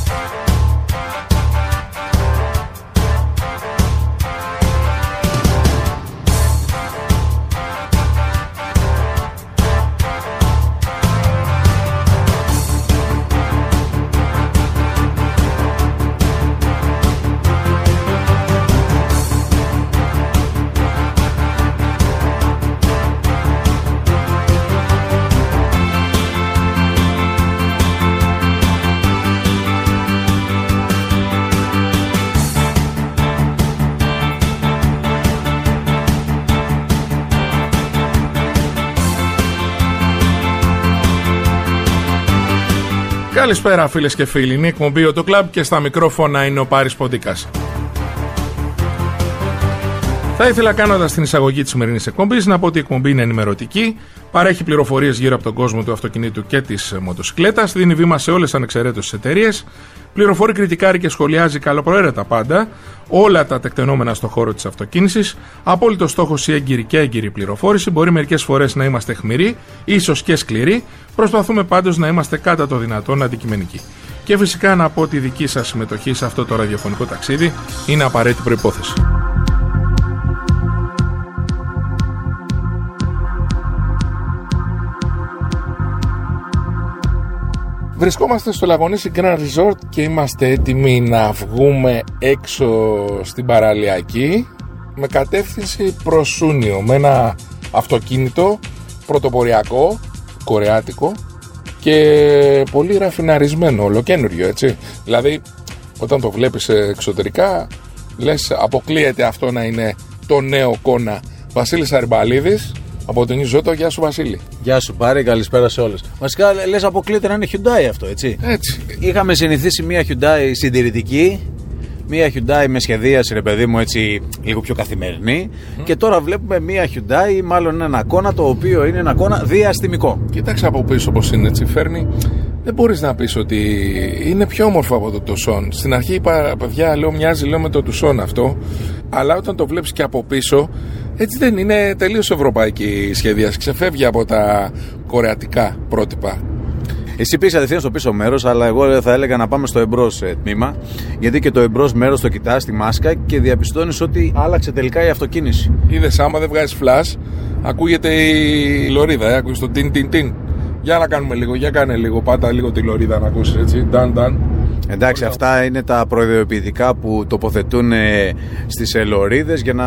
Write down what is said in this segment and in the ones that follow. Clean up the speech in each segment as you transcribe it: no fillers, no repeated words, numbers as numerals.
Καλησπέρα φίλες και φίλοι, είναι η εκπομπή ο το Club και στα μικρόφωνα είναι ο Πάρης Ποντίκας. Θα ήθελα, κάνοντας την εισαγωγή της σημερινής εκπομπής, να πω ότι η εκπομπή είναι ενημερωτική, παρέχει πληροφορίες γύρω από τον κόσμο του αυτοκινήτου και της μοτοσυκλέτας, δίνει βήμα σε όλες τις ανεξαιρέτως εταιρείες, πληροφορεί, κριτικάρει και σχολιάζει καλοπροαίρετα πάντα όλα τα τεκτενόμενα στον χώρο της αυτοκίνησης. Απόλυτος στόχος η έγκυρη και έγκυρη πληροφόρηση. Μπορεί μερικές φορές να είμαστε αιχμηροί, ίσως και σκληροί. Προσπαθούμε πάντως να είμαστε κατά το δυνατόν αντικειμενικοί. Και φυσικά να πω ότι η δική σας συμμετοχή σε αυτό το ραδιοφωνικό ταξίδι είναι απαραίτητη προϋπόθεση. Βρισκόμαστε στο Λαγωνίσι Grand Resort και είμαστε έτοιμοι να βγούμε έξω στην παραλιακή με κατεύθυνση προς Σούνιο, με ένα αυτοκίνητο πρωτοποριακό, κορεάτικο και πολύ ραφιναρισμένο, ολοκένουργιο, έτσι. Δηλαδή όταν το βλέπεις εξωτερικά λες αποκλείεται αυτό να είναι το νέο Κόνα. Βασίλης Αρμπαλίδης από την Ιζώτο, γεια σου Βασίλη. Γεια σου Πάρη, καλησπέρα σε όλους. Βασικά λες αποκλείεται να είναι Hyundai αυτό, έτσι. Έτσι. Είχαμε συνηθίσει μια Hyundai συντηρητική, μια Hyundai με σχεδίαση, ρε παιδί μου, έτσι λίγο πιο καθημερινή. Και τώρα βλέπουμε μια Hyundai, μάλλον ένα Kona, το οποίο είναι ένα Kona διαστημικό. Κοίταξε από πίσω πως είναι, έτσι φέρνει. Δεν μπορείς να πεις ότι είναι πιο όμορφο από το Tucson. Στην αρχή είπα, παιδιά, μοιάζει με το Tucson αυτό. Αλλά όταν το βλέπεις και από πίσω, έτσι δεν είναι, τελείως ευρωπαϊκή σχεδίαση. Ξεφεύγει από τα κορεατικά πρότυπα. Εσύ πήγες κατευθείαν στο πίσω μέρος, αλλά εγώ θα έλεγα να πάμε στο εμπρός τμήμα. Γιατί και το εμπρός μέρος το κοιτάς στη μάσκα και διαπιστώνεις ότι άλλαξε τελικά η αυτοκίνηση. Είδες, άμα δεν βγάζεις flash, ακούγεται η λωρίδα, ακούγεις το τιν τιν τιν. Για να κάνουμε λίγο, για κάνε λίγο, πάτα λίγο τη λωρίδα να ακούσεις, έτσι, νταν νταν. Εντάξει, αυτά είναι τα προειδοποιητικά που τοποθετούν στις λωρίδες για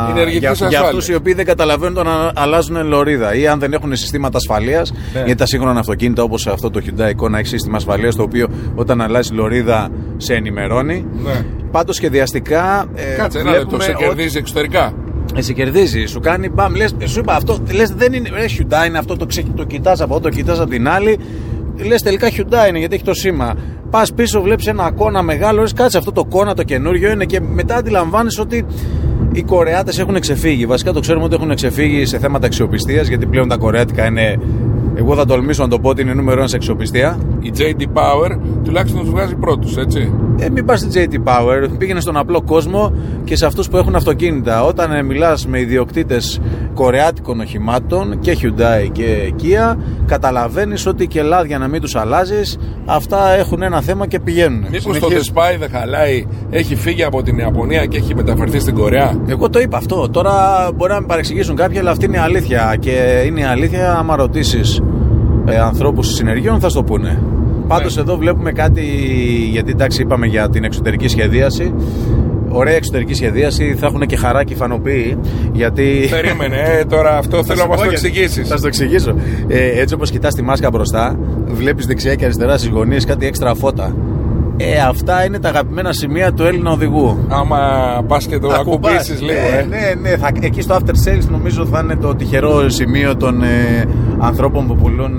αυτούς οι οποίοι δεν καταλαβαίνουν το να αλλάζουν λωρίδα ή αν δεν έχουν συστήματα ασφαλείας. Ναι. Γιατί τα σύγχρονα αυτοκίνητα όπως αυτό το Hyundai Kona έχει σύστημα ασφαλείας, το οποίο όταν αλλάζει λωρίδα σε ενημερώνει. Ναι. Πάντως σχεδιαστικά. Κάτσε ένα λεπτό, σε κερδίζει εξωτερικά. Σε κερδίζει, σου κάνει μπαμ, λες, σου είπα αυτό, λες δεν είναι Hyundai, είναι αυτό, το κοιτάς από εδώ, το κοιτάς από την άλλη. Λες τελικά Hyundai είναι γιατί έχει το σήμα. Πας πίσω, βλέπεις ένα Kona μεγάλο, λες κάτσε αυτό το Kona το καινούριο είναι, και μετά αντιλαμβάνεις ότι οι Κορεάτες έχουν ξεφύγει. Βασικά το ξέρουμε ότι έχουν ξεφύγει σε θέματα αξιοπιστίας, γιατί πλέον τα κορεάτικα είναι, εγώ θα τολμήσω να το πω ότι είναι νούμερο 1 σε αξιοπιστία. Η JD Power τουλάχιστον τους βγάζει πρώτους, έτσι. Μην πας στην JD Power, πήγαινε στον απλό κόσμο και σε αυτούς που έχουν αυτοκίνητα. Όταν μιλάς με ιδιοκτήτες κορεάτικων οχημάτων και Hyundai και Kia, καταλαβαίνεις ότι και λάδια να μην τους αλλάζεις, αυτά έχουν ένα θέμα και πηγαίνουν. Μήπως το Despy δεν χαλάει, έχει φύγει από την Ιαπωνία και έχει μεταφερθεί στην Κορέα? Εγώ το είπα αυτό. Τώρα μπορεί να με παρεξηγήσουν κάποιοι, αλλά αυτή είναι η αλήθεια. Και είναι η αλήθεια, άμα ρωτήσεις ανθρώπους συνεργείων θα στο πούνε. Πάντως εδώ βλέπουμε κάτι, γιατί εντάξει είπαμε για την εξωτερική σχεδίαση. Ωραία εξωτερική σχεδίαση, θα έχουν και χαράκι φανοποιεί. Γιατί. Περίμενε, τώρα αυτό θέλω να μας το εξηγήσεις. Θα το εξηγήσω. Έτσι όπως κοιτάς τη μάσκα μπροστά, βλέπεις δεξιά και αριστερά στις γωνίες κάτι έξτρα φώτα. Αυτά είναι τα αγαπημένα σημεία του Έλληνα οδηγού. Άμα πας και το ακουμπήσεις λίγο. Ναι. Εκεί στο after sales νομίζω θα είναι το τυχερό σημείο των ανθρώπων που πουλούν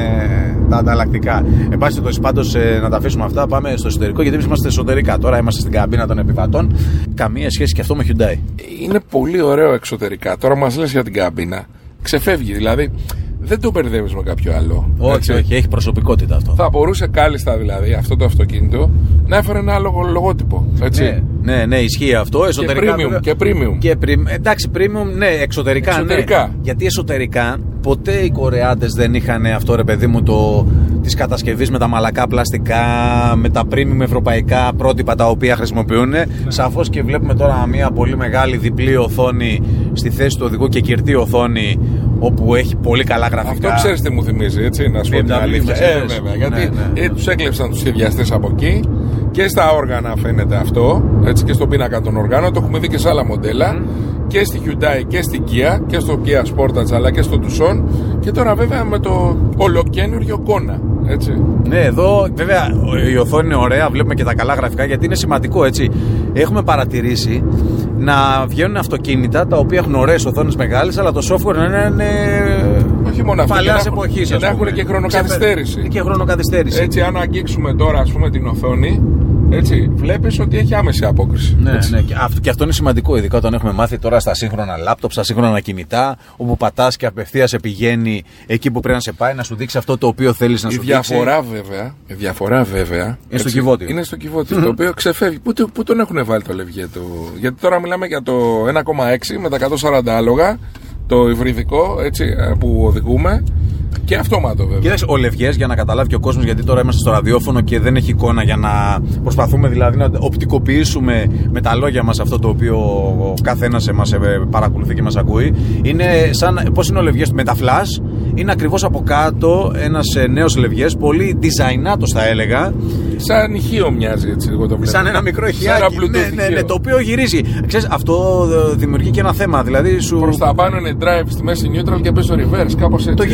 τα ανταλλακτικά. Πάση πάντως να τα αφήσουμε αυτά. Πάμε στο εσωτερικό, γιατί εμείς είμαστε εσωτερικά. Τώρα είμαστε στην καμπίνα των επιβατών. Καμία σχέση και αυτό με Hyundai. Είναι πολύ ωραίο εξωτερικά. Τώρα μας λες για την καμπίνα. Ξεφεύγει δηλαδή. Δεν το μπερδεύεις με κάποιο άλλο. Όχι, έχει προσωπικότητα αυτό. Θα μπορούσε κάλλιστα δηλαδή αυτό αυτό να έφερε ένα άλλο λογότυπο. Έτσι. Ναι, ισχύει αυτό. Εσωτερικά. Και premium. Εντάξει, premium, ναι, εξωτερικά. Ναι. Γιατί εσωτερικά ποτέ οι Κορεάτες δεν είχαν αυτό, ρε παιδί μου, της κατασκευής με τα μαλακά πλαστικά, με τα premium ευρωπαϊκά πρότυπα τα οποία χρησιμοποιούν. Σαφώς και βλέπουμε τώρα μια πολύ μεγάλη διπλή οθόνη στη θέση του οδηγού και κυρτή οθόνη, όπου έχει πολύ καλά γραφικά. Αυτό ξέρεις τι μου θυμίζει, έτσι, να σου πω την αλήθεια. Βέβαια, γιατί τους έκλεψαν τους σχεδιαστές από εκεί και στα όργανα φαίνεται αυτό, έτσι, και στον πίνακα των οργάνων. Το έχουμε δει και σε άλλα μοντέλα. Και στη Hyundai και στην Kia και στο Kia Sportage αλλά και στο Tucson, και τώρα βέβαια με το ολοκένουργιο Kona, έτσι. Ναι, εδώ βέβαια η οθόνη είναι ωραία, βλέπουμε και τα καλά γραφικά, γιατί είναι σημαντικό, έτσι. Έχουμε παρατηρήσει να βγαίνουν αυτοκίνητα τα οποία έχουν ωραίες οθόνες μεγάλες, αλλά το software είναι όχι μόνο αυτό, παλιάς εποχής, και να έχουν και χρονοκαθυστέρηση. Και χρονοκαθυστέρηση. Έτσι, αν αγγίξουμε τώρα, ας πούμε, την οθόνη, έτσι, βλέπεις ότι έχει άμεση απόκριση. Ναι, ναι, και αυτό είναι σημαντικό, ειδικά όταν έχουμε μάθει τώρα στα σύγχρονα λάπτοπ, στα σύγχρονα κινητά, όπου πατάς και απευθείας πηγαίνει εκεί που πρέπει να σε πάει, να σου δείξει αυτό το οποίο θέλεις να σου δείξει. Η διαφορά βέβαια είναι στο κυβότιο. Είναι στο κυβότιο, το οποίο ξεφεύγει. Πού τον έχουν βάλει το λευγέ του? Γιατί τώρα μιλάμε για το 1,6 με τα 140 άλογα, το υβριδικό, έτσι, που οδηγούμε. Και αυτόματο βέβαια. Κοίταξε, ο λευγές, για να καταλάβει και ο κόσμος, γιατί τώρα είμαστε στο ραδιόφωνο και δεν έχει εικόνα, για να προσπαθούμε δηλαδή να οπτικοποιήσουμε με τα λόγια μας αυτό το οποίο ο καθένας μας παρακολουθεί και μας ακούει. Είναι σαν, πώς είναι ο λευγές με τα flash, είναι ακριβώς από κάτω ένας νέος λευγές, πολύ designatos θα έλεγα. Σαν ηχείο μοιάζει, έτσι λίγο το βλέπω. Σαν ένα μικρό ηχιάκι, ναι, το οποίο γυρίζει. Ξέρεις, αυτό δημιουργεί και ένα θέμα. Δηλαδή σου... Προς τα πάνω είναι drive, στη μέση neutral και πες στο reverse, κάπως έτσι.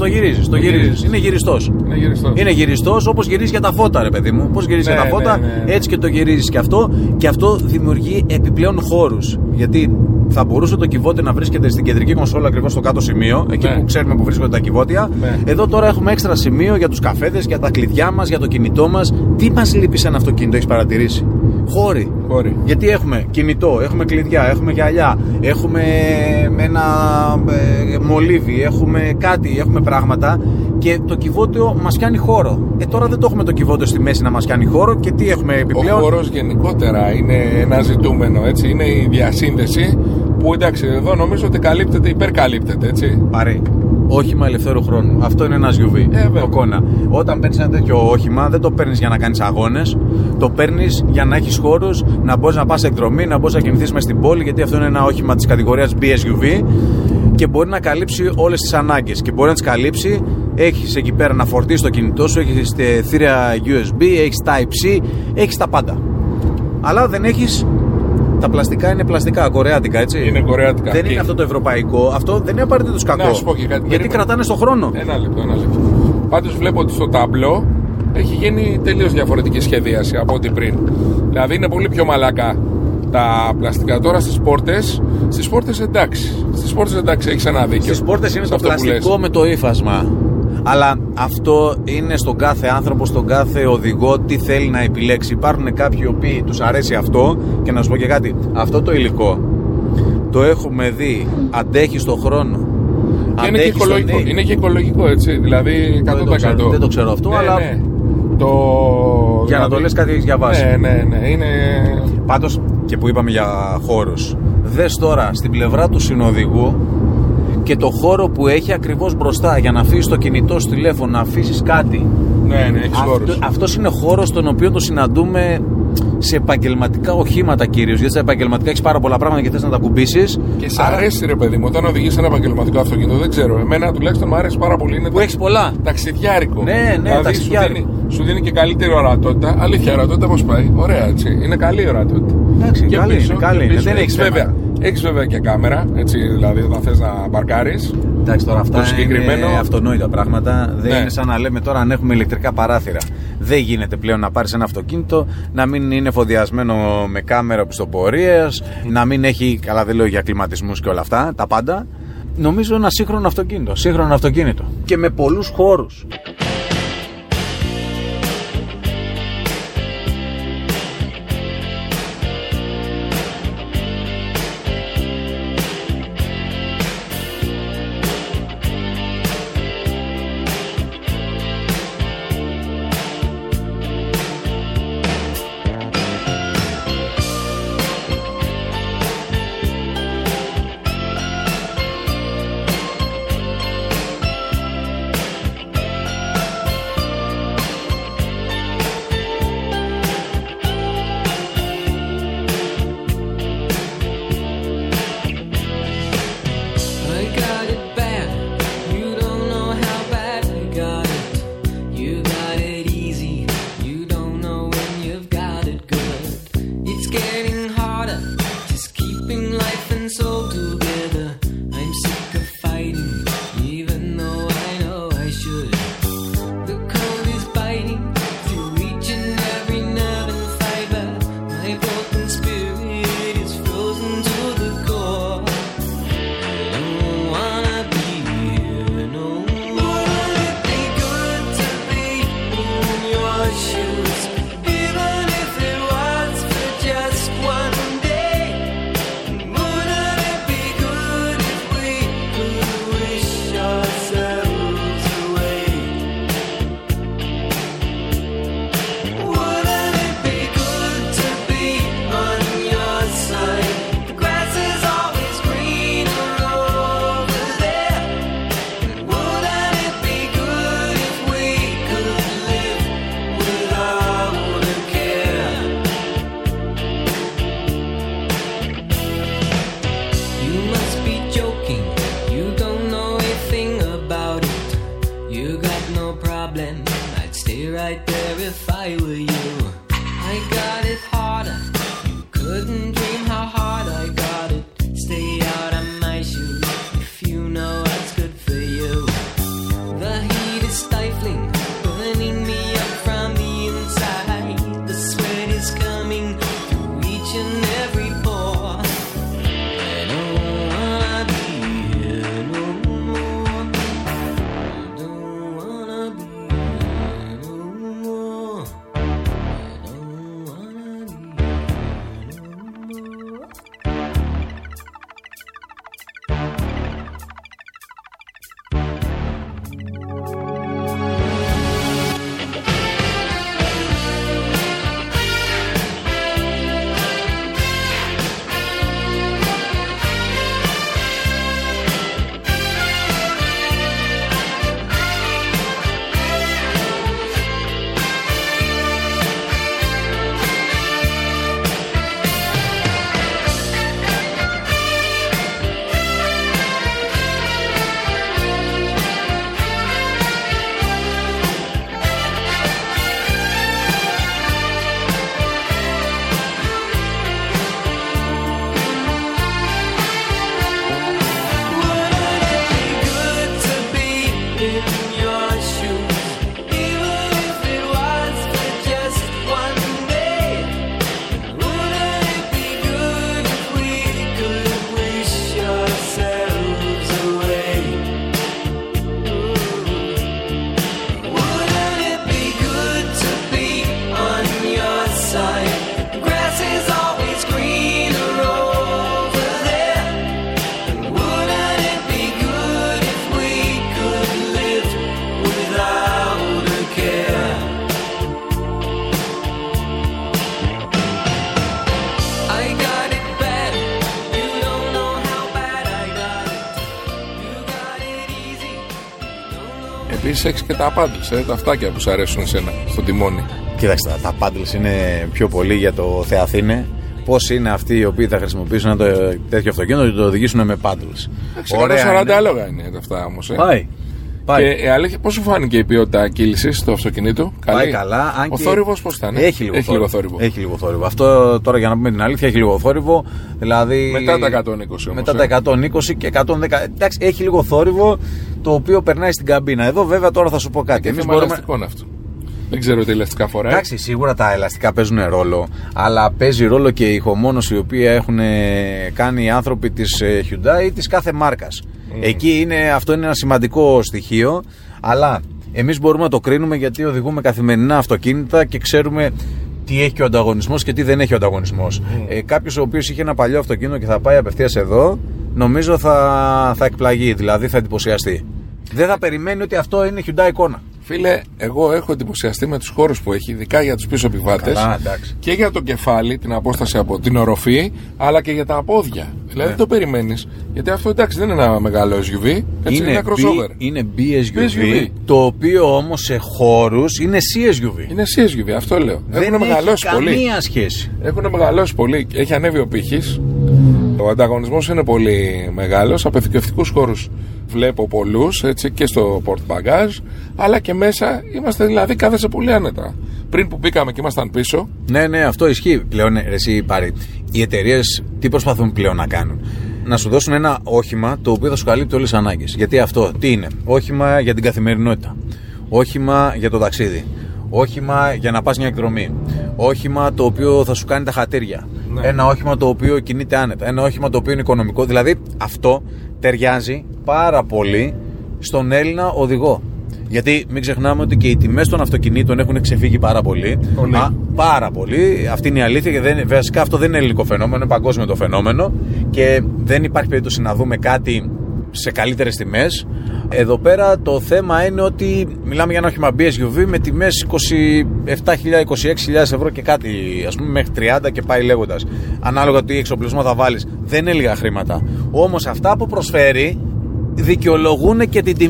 Το γυρίζεις. Είναι γυριστός. Είναι γυριστός, όπως γυρίζει για τα φώτα, ρε παιδί μου. Πώς γυρίζει για τα φώτα, έτσι και το γυρίζεις και αυτό. Και αυτό δημιουργεί επιπλέον χώρους. Γιατί θα μπορούσε το κυβότιο να βρίσκεται στην κεντρική κονσόλα, ακριβώς στο κάτω σημείο, εκεί που ξέρουμε που βρίσκονται τα κυβότια. Εδώ τώρα έχουμε έξτρα σημείο για τους καφέδες, για τα κλειδιά μας, για το κινητό μας. Τι μας λείπει σε ένα αυτοκίνητο, έχεις παρατηρήσει? Χώροι. Γιατί έχουμε κινητό, έχουμε κλειδιά, έχουμε γυαλιά, έχουμε ένα μολύβι, έχουμε κάτι, έχουμε πράγματα, και το κυβότιο μας κάνει χώρο. Τώρα δεν το έχουμε το κυβότιο στη μέση να μας κάνει χώρο, και τι έχουμε επιπλέον? Ο χώρος γενικότερα είναι ένα ζητούμενο, έτσι. Είναι η διασύνδεση που, εντάξει, εδώ νομίζω ότι καλύπτεται, υπερκαλύπτεται, έτσι. Παρή. Όχημα ελευθέρου χρόνου. Αυτό είναι ένα SUV. Το Kona. Όταν παίρνεις ένα τέτοιο όχημα, δεν το παίρνεις για να κάνεις αγώνες. Το παίρνεις για να έχεις χώρους, να μπορείς να πας εκδρομή, να μπορείς να κινηθείς μες στην πόλη, γιατί αυτό είναι ένα όχημα της κατηγορίας BSUV και μπορεί να καλύψει όλες τις ανάγκες. Και μπορεί να τις καλύψει. Έχεις εκεί πέρα να φορτίσεις το κινητό σου, έχεις θύρα USB, έχεις Type-C, έχεις τα πάντα. Αλλά δεν έχεις. Τα πλαστικά είναι πλαστικά, κορεάτικα, έτσι. Είναι κορεάτικα. Δεν είναι αυτό το ευρωπαϊκό. Αυτό δεν είναι απαραίτητο κακό. Να σου πω και κάτι. Γιατί κρατάνε στον χρόνο. Ένα λεπτό. Πάντως βλέπω ότι στο ταμπλό έχει γίνει τελείως διαφορετική σχεδίαση από ό,τι πριν. Δηλαδή είναι πολύ πιο μαλακά τα πλαστικά. Τώρα στις πόρτες εντάξει, έχεις ένα δίκιο. Στις πόρτες είναι το πλαστικό με το ύφασμα. Αλλά αυτό είναι στον κάθε άνθρωπο, στον κάθε οδηγό, τι θέλει να επιλέξει. Υπάρχουν κάποιοι οι οποίοι τους αρέσει αυτό, και να σου πω και κάτι, αυτό το υλικό το έχουμε δει, αντέχει στον χρόνο. Είναι και οικολογικό, έτσι. Δηλαδή 100%. Δεν το ξέρω αυτό, αλλά. Ναι. Για να το λες, κάτι έχεις διαβάσει. Ναι. Είναι... Πάντως, και που είπαμε για χώρους, δες τώρα στην πλευρά του συνοδηγού και το χώρο που έχει ακριβώς μπροστά για να αφήσεις το κινητό στο τηλέφωνο, να αφήσεις κάτι. Ναι, έχεις χώρος. Αυτός είναι χώρος τον οποίο το συναντούμε σε επαγγελματικά οχήματα κυρίως. Γιατί στα επαγγελματικά έχεις πάρα πολλά πράγματα και θες να τα κουμπίσεις. Και σ' αρέσει, ρε παιδί μου, όταν οδηγείς ένα επαγγελματικό αυτοκίνητο, δεν ξέρω. Εμένα τουλάχιστον μου αρέσει πάρα πολύ. Είναι που έχεις πολλά. Ταξιδιάρικο. Ναι, δηλαδή, ταξιδιάρικο. Σου δίνει και καλύτερη ορατότητα. Αλήθεια, ορατότητα πώς πάει? Ωραία, έτσι. Είναι καλή ορατότητα. Εντάξει, και καλή. Δεν έχεις βέβαια. Έχεις βέβαια και κάμερα, έτσι, δηλαδή όταν θες να παρκάρεις. Εντάξει, τώρα αυτά είναι αυτονόητα πράγματα. Δεν είναι σαν να λέμε τώρα αν έχουμε ηλεκτρικά παράθυρα. Δεν γίνεται πλέον να πάρεις ένα αυτοκίνητο να μην είναι εφοδιασμένο με κάμερα οπισθοπορίας, να μην έχει, καλά δεν λέω για κλιματισμούς και όλα αυτά, τα πάντα. Νομίζω ένα σύγχρονο αυτοκίνητο. Και με πολλούς χώρους. I got it harder. You couldn't dream how hard I got it. Stay out of my shoes if you know what's good for you. The heat is stifling, burning me up from the inside. The sweat is coming through each and every pore. I don't wanna be here no more. I don't wanna be here no more. I don't wanna be here no more. Επίσης έχεις και τα paddles, τα αυτάκια που σου αρέσουν εσένα στο τιμόνι. Κοίταξε, τα paddles είναι πιο πολύ για το Θεαθήνε. Πώς είναι αυτοί οι οποίοι θα χρησιμοποιήσουν ένα τέτοιο αυτοκίνητο και το οδηγήσουν με paddles. 140 άλογα είναι αυτά όμως. Πάει. Και αλήθεια, πώς σου φάνηκε η ποιότητα κύλησης του αυτοκινήτου? Πάει καλά. Ο θόρυβος πώς ήταν? Έχει λίγο θόρυβο. Αυτό τώρα, για να πούμε την αλήθεια, έχει λίγο θόρυβο. Δηλαδή, μετά τα 120 όμως. Μετά τα 120 και 110. Εντάξει, έχει λίγο θόρυβο, το οποίο περνάει στην καμπίνα. Εδώ βέβαια τώρα θα σου πω κάτι. Εμείς μπορούμε... αυτό. Δεν ξέρω τι ελαστικά φοράει. Εντάξει, σίγουρα τα ελαστικά παίζουν ρόλο, αλλά παίζει ρόλο και η ηχομόνωση η οποία έχουν κάνει οι άνθρωποι της Hyundai ή της κάθε μάρκας. Εκεί αυτό είναι ένα σημαντικό στοιχείο, αλλά εμείς μπορούμε να το κρίνουμε γιατί οδηγούμε καθημερινά αυτοκίνητα και ξέρουμε τι έχει και ο ανταγωνισμός και τι δεν έχει ο ανταγωνισμός. Κάποιος ο οποίος είχε ένα παλιό αυτοκίνητο και θα πάει απευθείας εδώ, νομίζω θα εκπλαγεί, δηλαδή θα εντυπωσιαστεί. Δεν θα περιμένει ότι αυτό είναι Hyundai εικόνα. Φίλε, εγώ έχω εντυπωσιαστεί με τους χώρους που έχει, ειδικά για τους πίσω επιβάτες και για το κεφάλι, την απόσταση από την οροφή, αλλά και για τα πόδια. Δηλαδή δεν το περιμένεις, γιατί αυτό εντάξει δεν είναι ένα μεγάλο SUV, έτσι είναι ένα crossover. Είναι BSUV, το οποίο όμως σε χώρους είναι CSUV. Είναι CSUV, αυτό λέω. Δεν έχει καμία σχέση. Έχουν μεγαλώσει πολύ, έχει ανέβει ο πύχης. Ο ανταγωνισμός είναι πολύ μεγάλος. Αποθηκευτικούς χώρους βλέπω πολλούς, έτσι, και στο port bagage, αλλά και μέσα είμαστε, δηλαδή κάθεσαι πολύ άνετα. Πριν που μπήκαμε και ήμασταν πίσω. Ναι, αυτό ισχύει πλέον. Εσύ πάρει. Οι εταιρείες τι προσπαθούν πλέον να κάνουν? Να σου δώσουν ένα όχημα το οποίο θα σου καλύπτει όλες τις ανάγκες. Γιατί αυτό τι είναι? Όχημα για την καθημερινότητα. Όχημα για το ταξίδι. Όχημα για να πας μια εκδρομή. Όχημα το οποίο θα σου κάνει τα χατήρια. Ναι. Ένα όχημα το οποίο κινείται άνετα. Ένα όχημα το οποίο είναι οικονομικό. Δηλαδή αυτό ταιριάζει πάρα πολύ στον Έλληνα οδηγό. Γιατί μην ξεχνάμε ότι και οι τιμές των αυτοκινήτων έχουν ξεφύγει πάρα πολύ. Πάρα πολύ. Αυτή είναι η αλήθεια. Και βασικά αυτό δεν είναι ελληνικό φαινόμενο, είναι παγκόσμιο το φαινόμενο. Και δεν υπάρχει περίπτωση να δούμε κάτι σε καλύτερες τιμές. Εδώ πέρα το θέμα είναι ότι μιλάμε για ένα όχημα BSUV με τιμές 27.000-26.000 ευρώ και κάτι, ας πούμε, μέχρι 30 και πάει λέγοντας. Ανάλογα τι εξοπλισμό θα βάλεις. Δεν είναι λίγα χρήματα. Όμως αυτά που προσφέρει δικαιολογούν και την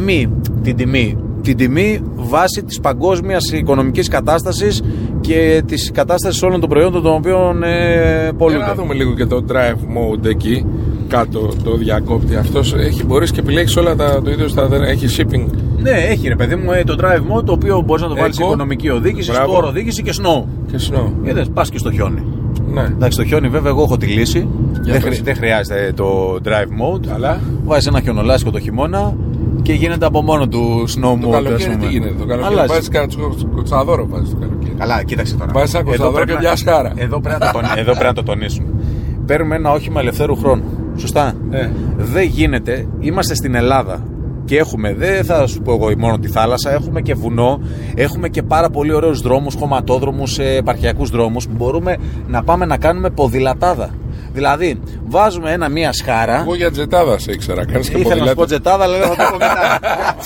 τιμή. Την τιμή βάσει της παγκόσμιας οικονομικής κατάστασης και της κατάστασης όλων των προϊόντων των οποίων πολλούνται. Να δούμε λίγο και το drive mode εκεί. κάτω το διακόπτη. Αυτός μπορείς και επιλέγεις όλα το ίδιο έχει shipping. Ναι, έχει ρε παιδί μου το drive mode, το οποίο μπορείς να το βάλεις σε οικονομική οδήγηση, sport οδήγηση και snow. Και snow. Είδες, πας και στο χιόνι. Ναι. Εντάξει, στο χιόνι βέβαια εγώ έχω τη λύση. Δεν χρειάζεται το drive mode. Αλλά βάζεις ένα χιονολάσικο το χειμώνα και γίνεται από μόνο του snow mode. Το καλοκαίρι τι γίνεται? Το καλοκαίρι βάζεις κοτσαδόρο, βάζεις το καλοκαίρι. Καλά, κοίταξε τώρα. Βάζεις ένα κοτσαδόρο και μια σχάρα. Εδώ πρέπει να το τονίσουμε. Παίρνουμε ένα όχημα ελευθέρου χρόνου. Σωστά. Δεν γίνεται, είμαστε στην Ελλάδα και έχουμε, δεν θα σου πω εγώ μόνο τη θάλασσα, έχουμε και βουνό, έχουμε και πάρα πολύ ωραίους δρόμους, χωματόδρομους, επαρχιακούς δρόμους που μπορούμε να πάμε να κάνουμε ποδηλατάδα. Δηλαδή, βάζουμε μία σχάρα. Εγώ για τζετάδα σε ήξερα. Κάνεις και ήθελα να σου πω τζετάδα, αλλά δεν θα το πω μετά.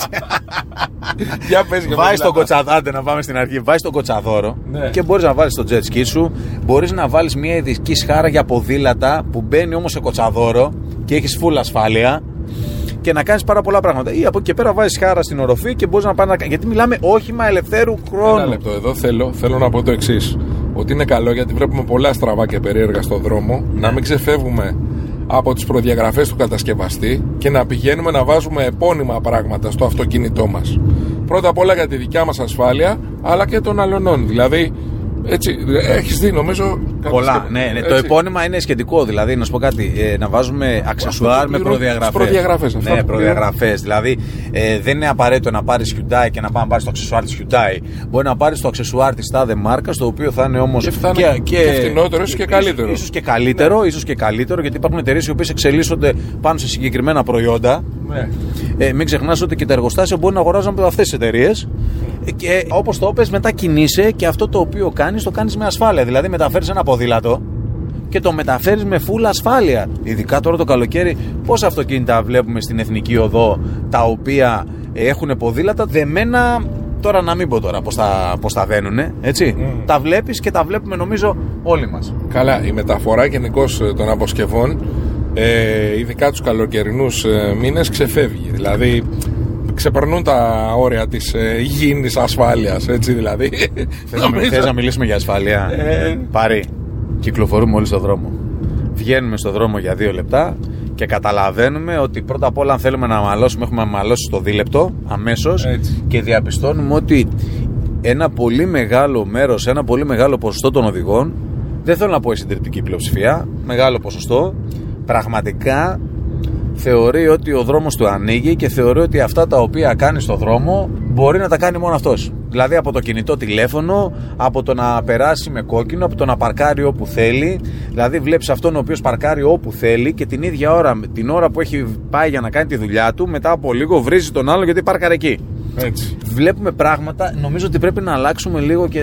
Για πες, βάζεις τον κοτσαδάντε, να πάμε στην αρχή. Βάζεις τον κοτσαδόρο και μπορείς να βάλεις το jet ski σου. Μπορείς να βάλεις μια ειδική σχάρα για ποδήλατα που μπαίνει όμως σε κοτσαδόρο και έχεις full ασφάλεια. Και να κάνεις πάρα πολλά πράγματα. Ή από εκεί και πέρα βάζεις σχάρα στην οροφή και μπορείς να πας να κάνεις. Γιατί μιλάμε όχημα ελευθέρου χρόνου. Ένα λεπτό. Εδώ θέλω να πω το εξής. Ότι είναι καλό γιατί βλέπουμε πολλά στραβά και περίεργα στον δρόμο. Να μην ξεφεύγουμε από τις προδιαγραφές του κατασκευαστή και να πηγαίνουμε να βάζουμε επώνυμα πράγματα στο αυτοκίνητό μας. Πρώτα απ' όλα για τη δικιά μας ασφάλεια, αλλά και των αλλωνών. Δηλαδή, έτσι, έχεις δει νομίζω. Πολλά, ναι. Το επώνυμα είναι σχετικό. Δηλαδή, να σου πω κάτι, να βάζουμε αξεσουάρ με προδιαγραφές. Ναι, προδιαγραφές. Δηλαδή, δεν είναι απαραίτητο να πάρεις Hyundai και να πάρεις το αξεσουάρ της Hyundai. Μπορεί να πάρεις το αξεσουάρ της τάδε μάρκας, το οποίο θα είναι όμως και φθηνότερο, ίσως και καλύτερο. Ίσως και καλύτερο, γιατί υπάρχουν εταιρείες οι οποίες εξελίσσονται πάνω σε συγκεκριμένα προϊόντα. Ναι. Μην ξεχνάς ότι και τα εργοστάσια μπορεί να αγοράζουν από αυτές τις εταιρείες. Και όπως το πες, μετά κινείσαι και αυτό το οποίο κάνεις, το κάνεις με ασφάλεια. Δηλαδή, μεταφέρεις ένα ποδήλατο και το μεταφέρεις με full ασφάλεια. Ειδικά τώρα το καλοκαίρι, πόσα αυτοκίνητα βλέπουμε στην Εθνική Οδό τα οποία έχουν ποδήλατα δεμένα. Τώρα να μην πω τώρα πώς τα δένουνε, έτσι. Τα βλέπεις και τα βλέπουμε νομίζω όλοι μας. Καλά, η μεταφορά γενικώς των αποσκευών, ειδικά τους καλοκαιρινούς μήνες, ξεφεύγει. Δηλαδή, ξεπερνούν τα όρια της υγιεινής ασφάλειας, έτσι δηλαδή. Θες να μιλήσουμε για ασφάλεια? Πάρει. Κυκλοφορούμε όλοι στον δρόμο. Βγαίνουμε στον δρόμο για 2 λεπτά και καταλαβαίνουμε ότι πρώτα απ' όλα, αν θέλουμε να αμαλώσουμε, έχουμε αμαλώσει στο δίλεπτο αμέσως. Έτσι. Και διαπιστώνουμε ότι ένα πολύ μεγάλο μέρος, ένα πολύ μεγάλο ποσοστό των οδηγών, δεν θέλω να πω η συντριπτική πλειοψηφία, μεγάλο ποσοστό, πραγματικά θεωρεί ότι ο δρόμος του ανοίγει και θεωρεί ότι αυτά τα οποία κάνει στο δρόμο μπορεί να τα κάνει μόνο αυτός. Δηλαδή από το κινητό τηλέφωνο, από το να περάσει με κόκκινο, από το να παρκάρει όπου θέλει. Δηλαδή βλέπεις αυτόν ο οποίος παρκάρει όπου θέλει και την ίδια ώρα, την ώρα που έχει πάει για να κάνει τη δουλειά του, μετά από λίγο βρίζει τον άλλο γιατί παρκάρει εκεί. Έτσι. Βλέπουμε πράγματα, νομίζω ότι πρέπει να αλλάξουμε λίγο και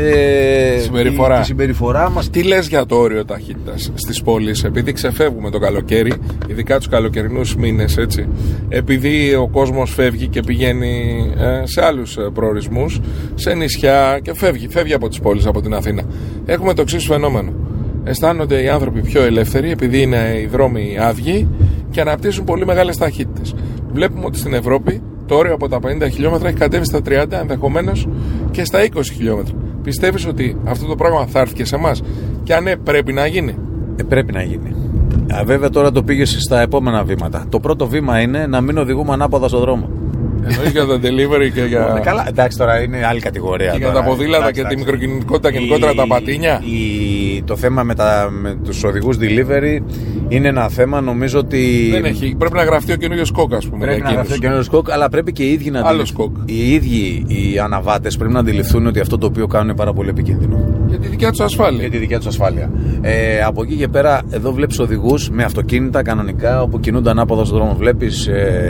τη συμπεριφορά μας. Τι λες για το όριο ταχύτητας στις πόλεις? Επειδή ξεφεύγουμε το καλοκαίρι, ειδικά τους καλοκαιρινούς μήνες, έτσι, επειδή ο κόσμος φεύγει και πηγαίνει σε άλλους προορισμούς, σε νησιά και φεύγει από τις πόλεις, από την Αθήνα, έχουμε το εξής φαινόμενο. Αισθάνονται οι άνθρωποι πιο ελεύθεροι επειδή είναι οι δρόμοι άδειοι και αναπτύσσουν πολύ μεγάλες ταχύτητες. Βλέπουμε ότι στην Ευρώπη το όριο από τα 50 χιλιόμετρα έχει κατέβει στα 30, ενδεχομένως και στα 20 χιλιόμετρα. Πιστεύεις ότι αυτό το πράγμα θα έρθει και σε εμάς? Και αν ναι, πρέπει να γίνει? Πρέπει να γίνει. Βέβαια τώρα το πήγες στα επόμενα βήματα. Το πρώτο βήμα είναι να μην οδηγούμε ανάποδα στον δρόμο. Εννοείς για τα delivery και για. Καλά, εντάξει, τώρα είναι άλλη κατηγορία. Και για τα ποδήλατα και τη μικροκινητικότητα γενικότερα, τα πατίνια. Το θέμα με τους οδηγούς delivery είναι ένα θέμα, νομίζω ότι. Δεν έχει. Πρέπει να γραφτεί ο καινούριος κοκ, ας πούμε. Πρέπει να γραφτεί ο καινούριος κοκ, αλλά πρέπει και οι ίδιοι να αντιληφθούν. Οι ίδιοι οι αναβάτες πρέπει να αντιληφθούν ότι αυτό το οποίο κάνουν είναι πάρα πολύ επικίνδυνο. Για τη δικιά τους ασφάλεια. Από εκεί και πέρα, εδώ βλέπεις οδηγούς με αυτοκίνητα κανονικά όπου κινούνται ανάποδα στον δρόμο. Βλέπεις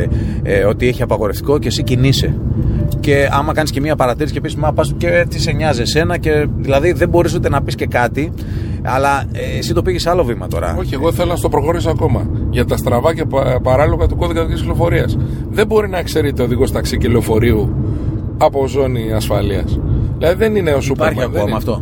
ότι έχει απαγορευτικό και εσύ κινείσαι. Και άμα κάνεις και μία παρατήρηση και πεις, μα πας και τι σε νοιάζει εσένα, και δηλαδή δεν μπορείς ούτε να πεις και κάτι, αλλά εσύ το πήγες άλλο βήμα τώρα. Όχι, εγώ θέλω να στο προχωρήσω ακόμα. Για τα στραβά και παράλογα του κώδικα οδικής κυκλοφορίας. Δεν μπορεί να εξαιρείται ο οδηγός ταξί και λεωφορείου από ζώνη ασφαλείας. Δηλαδή δεν είναι ο Σούπερμαν. Υπάρχει ακόμα αυτό?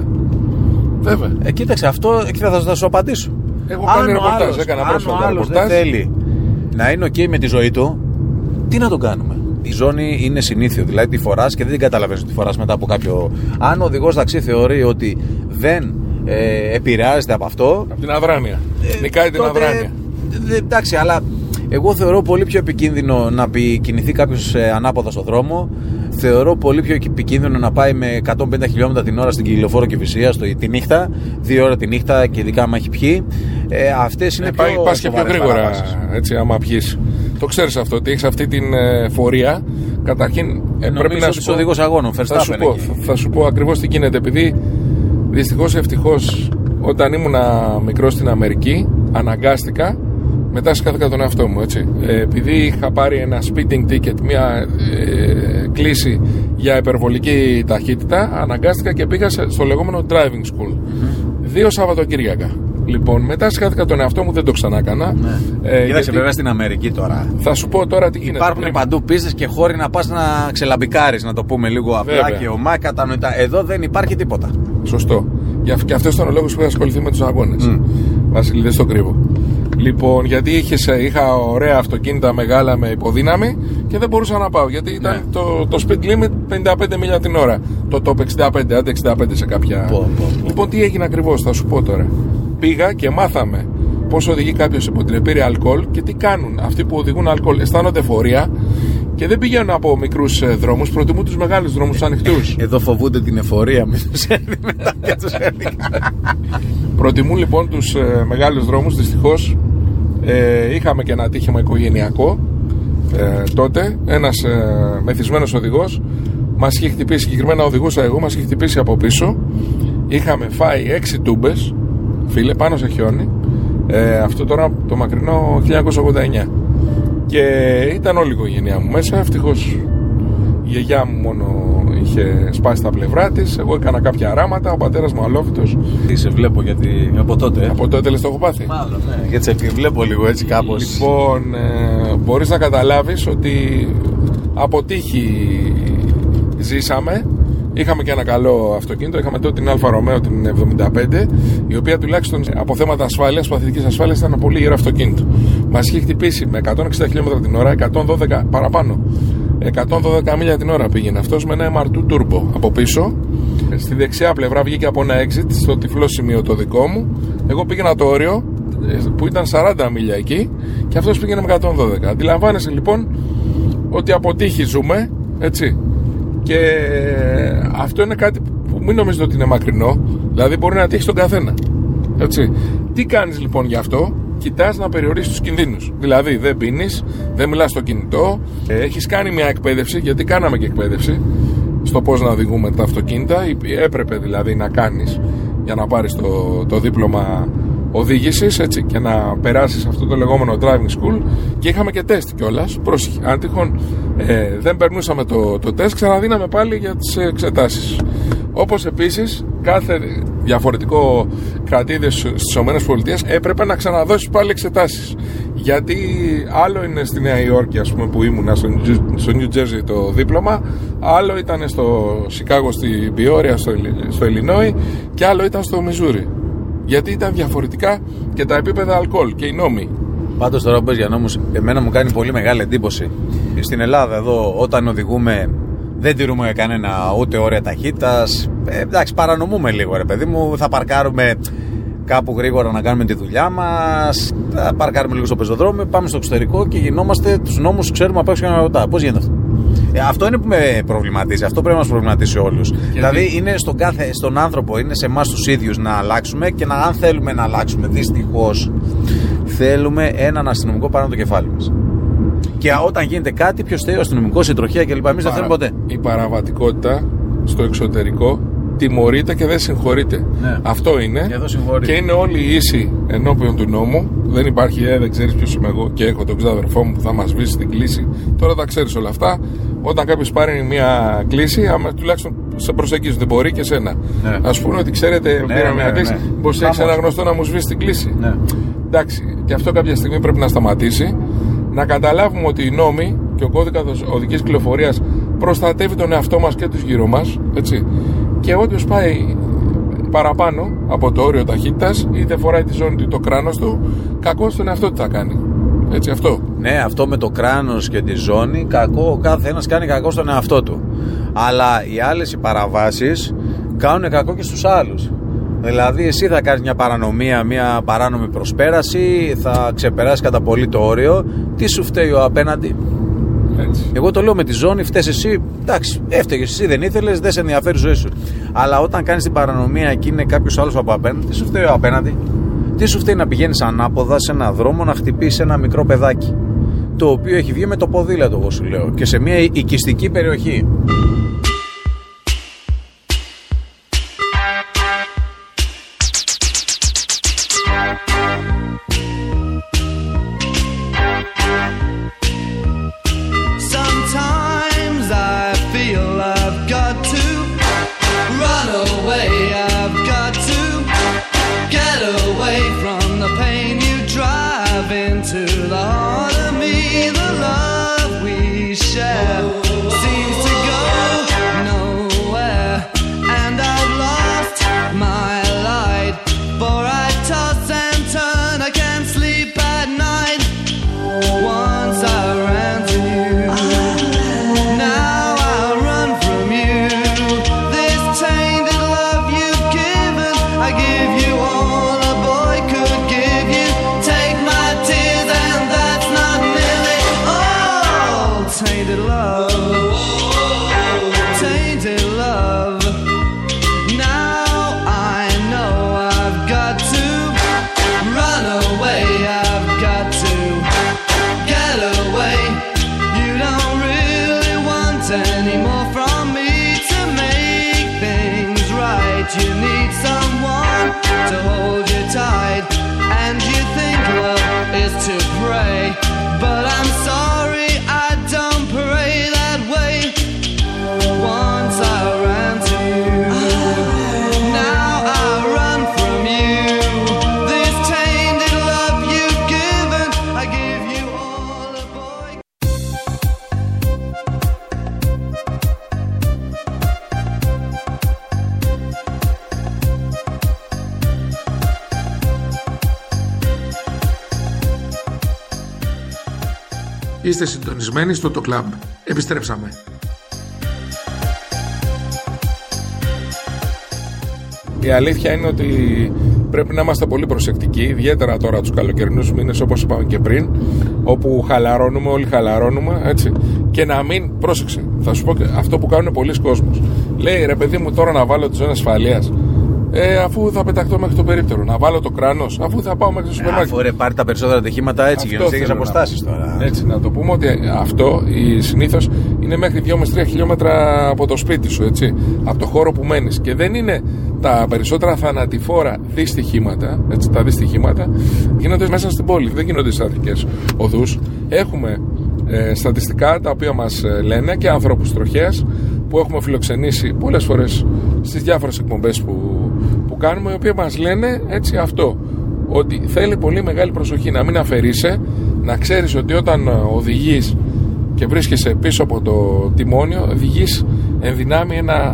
Βέβαια. Κοίταξε, αυτό θα σου απαντήσω. Έχω κάνει ρεπορτάζ, έκανα πρόσφατα ρεπορτάζ. Δεν θέλει να είναι ok με τη ζωή του, τι να το κάνουμε? Η ζώνη είναι συνήθιο, δηλαδή τη φοράς και δεν την καταλαβαίνεις ότι τη φοράς μετά από κάποιο. Αν ο οδηγός ταξί θεωρεί ότι δεν επηρεάζεται από αυτό, από την αδράνεια, νικάει την αδράνεια. εντάξει, αλλά εγώ θεωρώ πολύ πιο επικίνδυνο να κινηθεί κάποιος ανάποδα στον δρόμο. Θεωρώ πολύ πιο επικίνδυνο να πάει με 150 χιλιόμετρα την ώρα στην Κυκλοφόρο Κηφισίας τη νύχτα, 2 ώρα τη νύχτα και ειδικά άμα έχει πιει. Αυτές είναι πιο πας και πιο γρήγορα, έτσι, άμα πιείς. Το ξέρεις αυτό, ότι έχεις αυτή την φορεία. Καταρχήν πρέπει να σου πω. Οδηγός αγώνων, θα σου πω ακριβώς τι γίνεται. Επειδή δυστυχώς ευτυχώς όταν ήμουνα μικρός στην Αμερική, αναγκάστηκα. Μετά σκάθηκα τον εαυτό μου, έτσι. Επειδή είχα πάρει ένα speeding ticket, μια κλήση για υπερβολική ταχύτητα, αναγκάστηκα και πήγα στο λεγόμενο driving school. 2 Σαββατοκύριακα. Λοιπόν, μετά σκάθηκα τον εαυτό μου, δεν το ξανάκανα. Κοίταξε, βέβαια στην Αμερική τώρα. Θα σου πω τώρα τι γίνεται. Υπάρχουν παντού πίστες και χώροι να πας να ξελαμπικάρεις, να το πούμε λίγο απλά και ομά κατανοητά. Εδώ δεν υπάρχει τίποτα. Σωστό. Και αυτό ήταν ο λόγος που είχα ασχοληθεί με τους αγώνες. Βασίλη, δεν στο κρύβω. Λοιπόν, γιατί είχα ωραία αυτοκίνητα μεγάλα με υποδύναμη και δεν μπορούσα να πάω. Γιατί ήταν το speed limit 55 μίλια την ώρα. Το top 65, άντε 65 σε κάποια. Λοιπόν, τι έγινε ακριβώς, θα σου πω τώρα. Πήγα και μάθαμε πώς οδηγεί κάποιος υπό την επίρρεια αλκοόλ και τι κάνουν αυτοί που οδηγούν αλκοόλ. Αισθάνονται φορεία και δεν πηγαίνουν από μικρούς δρόμους, προτιμούν τους μεγάλους δρόμους ανοιχτούς. Εδώ φοβούνται την εφορία, μην τους έρθει μετά και τους έρθει. Προτιμούν λοιπόν τους μεγάλους δρόμους, δυστυχώς. Είχαμε και ένα ατύχημα οικογενειακό τότε. Ένας μεθυσμένος οδηγός μας είχε χτυπήσει, συγκεκριμένα οδηγούσα εγώ, μας είχε χτυπήσει από πίσω. Είχαμε φάει 6 τούμπες, φίλε, πάνω σε χιόνι. Αυτό τώρα το μακρινό 1989. Και ήταν όλη η οικογένειά μου μέσα. Ευτυχώς η γιαγιά μου μόνο είχε σπάσει τα πλευρά της. Εγώ έκανα κάποια αράματα. Ο πατέρας μου αλόφυτος. Τι σε βλέπω, γιατί από τότε. Από τότε λες το έχω πάθει. Μάλλον, ναι. Γιατί σε βλέπω λίγο έτσι κάπως. Λοιπόν, μπορείς να καταλάβεις ότι από τύχη ζήσαμε. Είχαμε και ένα καλό αυτοκίνητο. Είχαμε τότε την Αλφα Ρωμαίο την 75, η οποία τουλάχιστον από θέματα ασφάλειας, παθητικής ασφάλειας, ήταν ένα πολύ γερό αυτοκίνητο. Μας είχε χτυπήσει με 160 χιλιόμετρα την ώρα, 112 παραπάνω. 112 μίλια την ώρα πήγαινε αυτός με ένα MR2 Turbo από πίσω. Στη δεξιά πλευρά βγήκε από ένα exit στο τυφλό σημείο το δικό μου. Εγώ πήγαινα το όριο που ήταν 40 μίλια εκεί και αυτός πήγαινε με 112. Αντιλαμβάνεσαι λοιπόν ότι από τύχη ζούμε, έτσι. Και αυτό είναι κάτι που μην νομίζετε ότι είναι μακρινό. Δηλαδή μπορεί να τύχει στον καθένα, έτσι. Τι κάνεις λοιπόν γι' αυτό? Κοιτάς να περιορίσεις τους κινδύνους. Δηλαδή δεν πίνεις, δεν μιλάς στο κινητό. Έχεις κάνει μια εκπαίδευση, γιατί κάναμε και εκπαίδευση στο πώς να οδηγούμε τα αυτοκίνητα. Έπρεπε δηλαδή να κάνεις για να πάρεις το δίπλωμα οδήγησης, έτσι, και να περάσεις αυτό το λεγόμενο driving school. Και είχαμε και τεστ κιόλας. Πρόσεχε, αν τυχόν δεν περνούσαμε το τεστ, ξαναδίναμε πάλι για τις εξετάσεις. Όπως επίσης κάθε διαφορετικό κρατήδιο στις ΗΠΑ έπρεπε να ξαναδώσεις πάλι εξετάσεις. Γιατί άλλο είναι στη Νέα Υόρκη, ας πούμε, που ήμουνα στο New Jersey το δίπλωμα, άλλο ήταν στο Σικάγο, στην Πιόρια, στο Illinois, και άλλο ήταν στο Μιζούρι. Γιατί ήταν διαφορετικά και τα επίπεδα αλκοόλ και οι νόμοι. Πάντως τώρα που πες για νόμους, εμένα μου κάνει πολύ μεγάλη εντύπωση. Στην Ελλάδα εδώ, όταν οδηγούμε, δεν τηρούμε κανένα ούτε όρια ταχύτητας. Εντάξει, παρανομούμε λίγο, ρε παιδί μου. Θα παρκάρουμε κάπου γρήγορα να κάνουμε τη δουλειά μας. Θα παρκάρουμε λίγο στο πεζοδρόμιο, πάμε στο εξωτερικό και γινόμαστε τους νόμους, ξέρουμε απ' έξω και να ρωτά. Πώς γίνεται αυτό? Αυτό είναι που με προβληματίζει. Αυτό πρέπει να μας προβληματίσει όλους. Δηλαδή είναι στον άνθρωπο, είναι σε εμάς τους ίδιους να αλλάξουμε και αν θέλουμε να αλλάξουμε, δυστυχώς θέλουμε έναν αστυνομικό πάνω το κεφάλι μας. Και όταν γίνεται κάτι, ποιος θέλει, ο αστυνομικός, η τροχέα κλπ. Εμείς δεν θέλουμε ποτέ. Η παραβατικότητα στο εξωτερικό τιμωρείται και δεν συγχωρείται. Ναι. Αυτό είναι. Και είναι όλοι ίσοι ενώπιον του νόμου. Δεν υπάρχει, δεν ξέρεις ποιος είμαι εγώ και έχω τον ξάδερφό μου που θα μας βήσει την κλήση. Τώρα τα ξέρεις όλα αυτά. Όταν κάποιος πάρει μια κλήση, τουλάχιστον σε προσεγγίζουν. Δεν μπορεί και εσένα. Ναι. Ας πούμε ότι ξέρετε, πήρα μια κλήση. Πως έχεις ένα γνωστό να μου σβήσει την κλήση. Ναι. Εντάξει, και αυτό κάποια στιγμή πρέπει να σταματήσει. Να καταλάβουμε ότι οι νόμοι και ο κώδικας οδικής κυκλοφορίας προστατεύει τον εαυτό μας και τους γύρω μας, έτσι. Και όποιος πάει παραπάνω από το όριο ταχύτητας, είτε φοράει τη ζώνη του ή το κράνος του, κακό στον εαυτό του θα κάνει. Έτσι, αυτό. Ναι, αυτό με το κράνος και τη ζώνη, ο κάθε ένας κάνει κακό στον εαυτό του. Αλλά οι άλλες οι παραβάσεις κάνουν κακό και στους άλλους. Δηλαδή εσύ θα κάνεις μια παρανομία, μια παράνομη προσπέραση, θα ξεπεράσεις κατά πολύ το όριο. Τι σου φταίει ο απέναντι? Έτσι. Εγώ το λέω με τη ζώνη, φταίς εσύ. Εντάξει, έφταιγες εσύ, δεν ήθελες, δεν σε ενδιαφέρει η ζωή σου. Αλλά όταν κάνεις την παρανομία και είναι κάποιος άλλος από απέναντι, τι σου φταίει ο απέναντι? Τι σου φταίει να πηγαίνεις ανάποδα σε ένα δρόμο να χτυπήσεις ένα μικρό παιδάκι, το οποίο έχει βγει με το ποδήλατο, εγώ σου λέω, και σε μια οικιστική περιοχή? Είστε συντονισμένοι στο το Club. Επιστρέψαμε. Η αλήθεια είναι ότι πρέπει να είμαστε πολύ προσεκτικοί, ιδιαίτερα τώρα τους καλοκαιρινούς μήνες, όπως είπαμε και πριν, όπου χαλαρώνουμε, όλοι χαλαρώνουμε, έτσι, και να μην, πρόσεξε, θα σου πω και αυτό που κάνουν πολλοί κόσμος. Λέει, ρε παιδί μου, τώρα να βάλω τη ζώνη ασφαλείας, αφού θα πεταχτώ μέχρι το περίπτερο, να βάλω το κράνος, αφού θα πάω μέχρι το σούπερ μάρκετ. Αφού ρε πάρει τα περισσότερα ατυχήματα έτσι, για να έχεις αποστάσεις τώρα. Έτσι, να το πούμε ότι αυτό συνήθως είναι μέχρι 2-3 χιλιόμετρα από το σπίτι σου, έτσι, από το χώρο που μένεις. Και δεν είναι τα περισσότερα θανατηφόρα δυστυχήματα, έτσι, τα δυστυχήματα γίνονται μέσα στην πόλη, δεν γίνονται στις αστικές οδούς. Έχουμε στατιστικά τα οποία μας λένε και ανθρώπους τροχέας που έχουμε φιλοξενήσει πολλές φορές στις διάφορες εκπομπές που κάνουμε, οι οποίοι μας λένε έτσι αυτό, ότι θέλει πολύ μεγάλη προσοχή, να μην αφαιρείσαι, να ξέρεις ότι όταν οδηγείς και βρίσκεσαι πίσω από το τιμόνιο, οδηγείς εν δυνάμει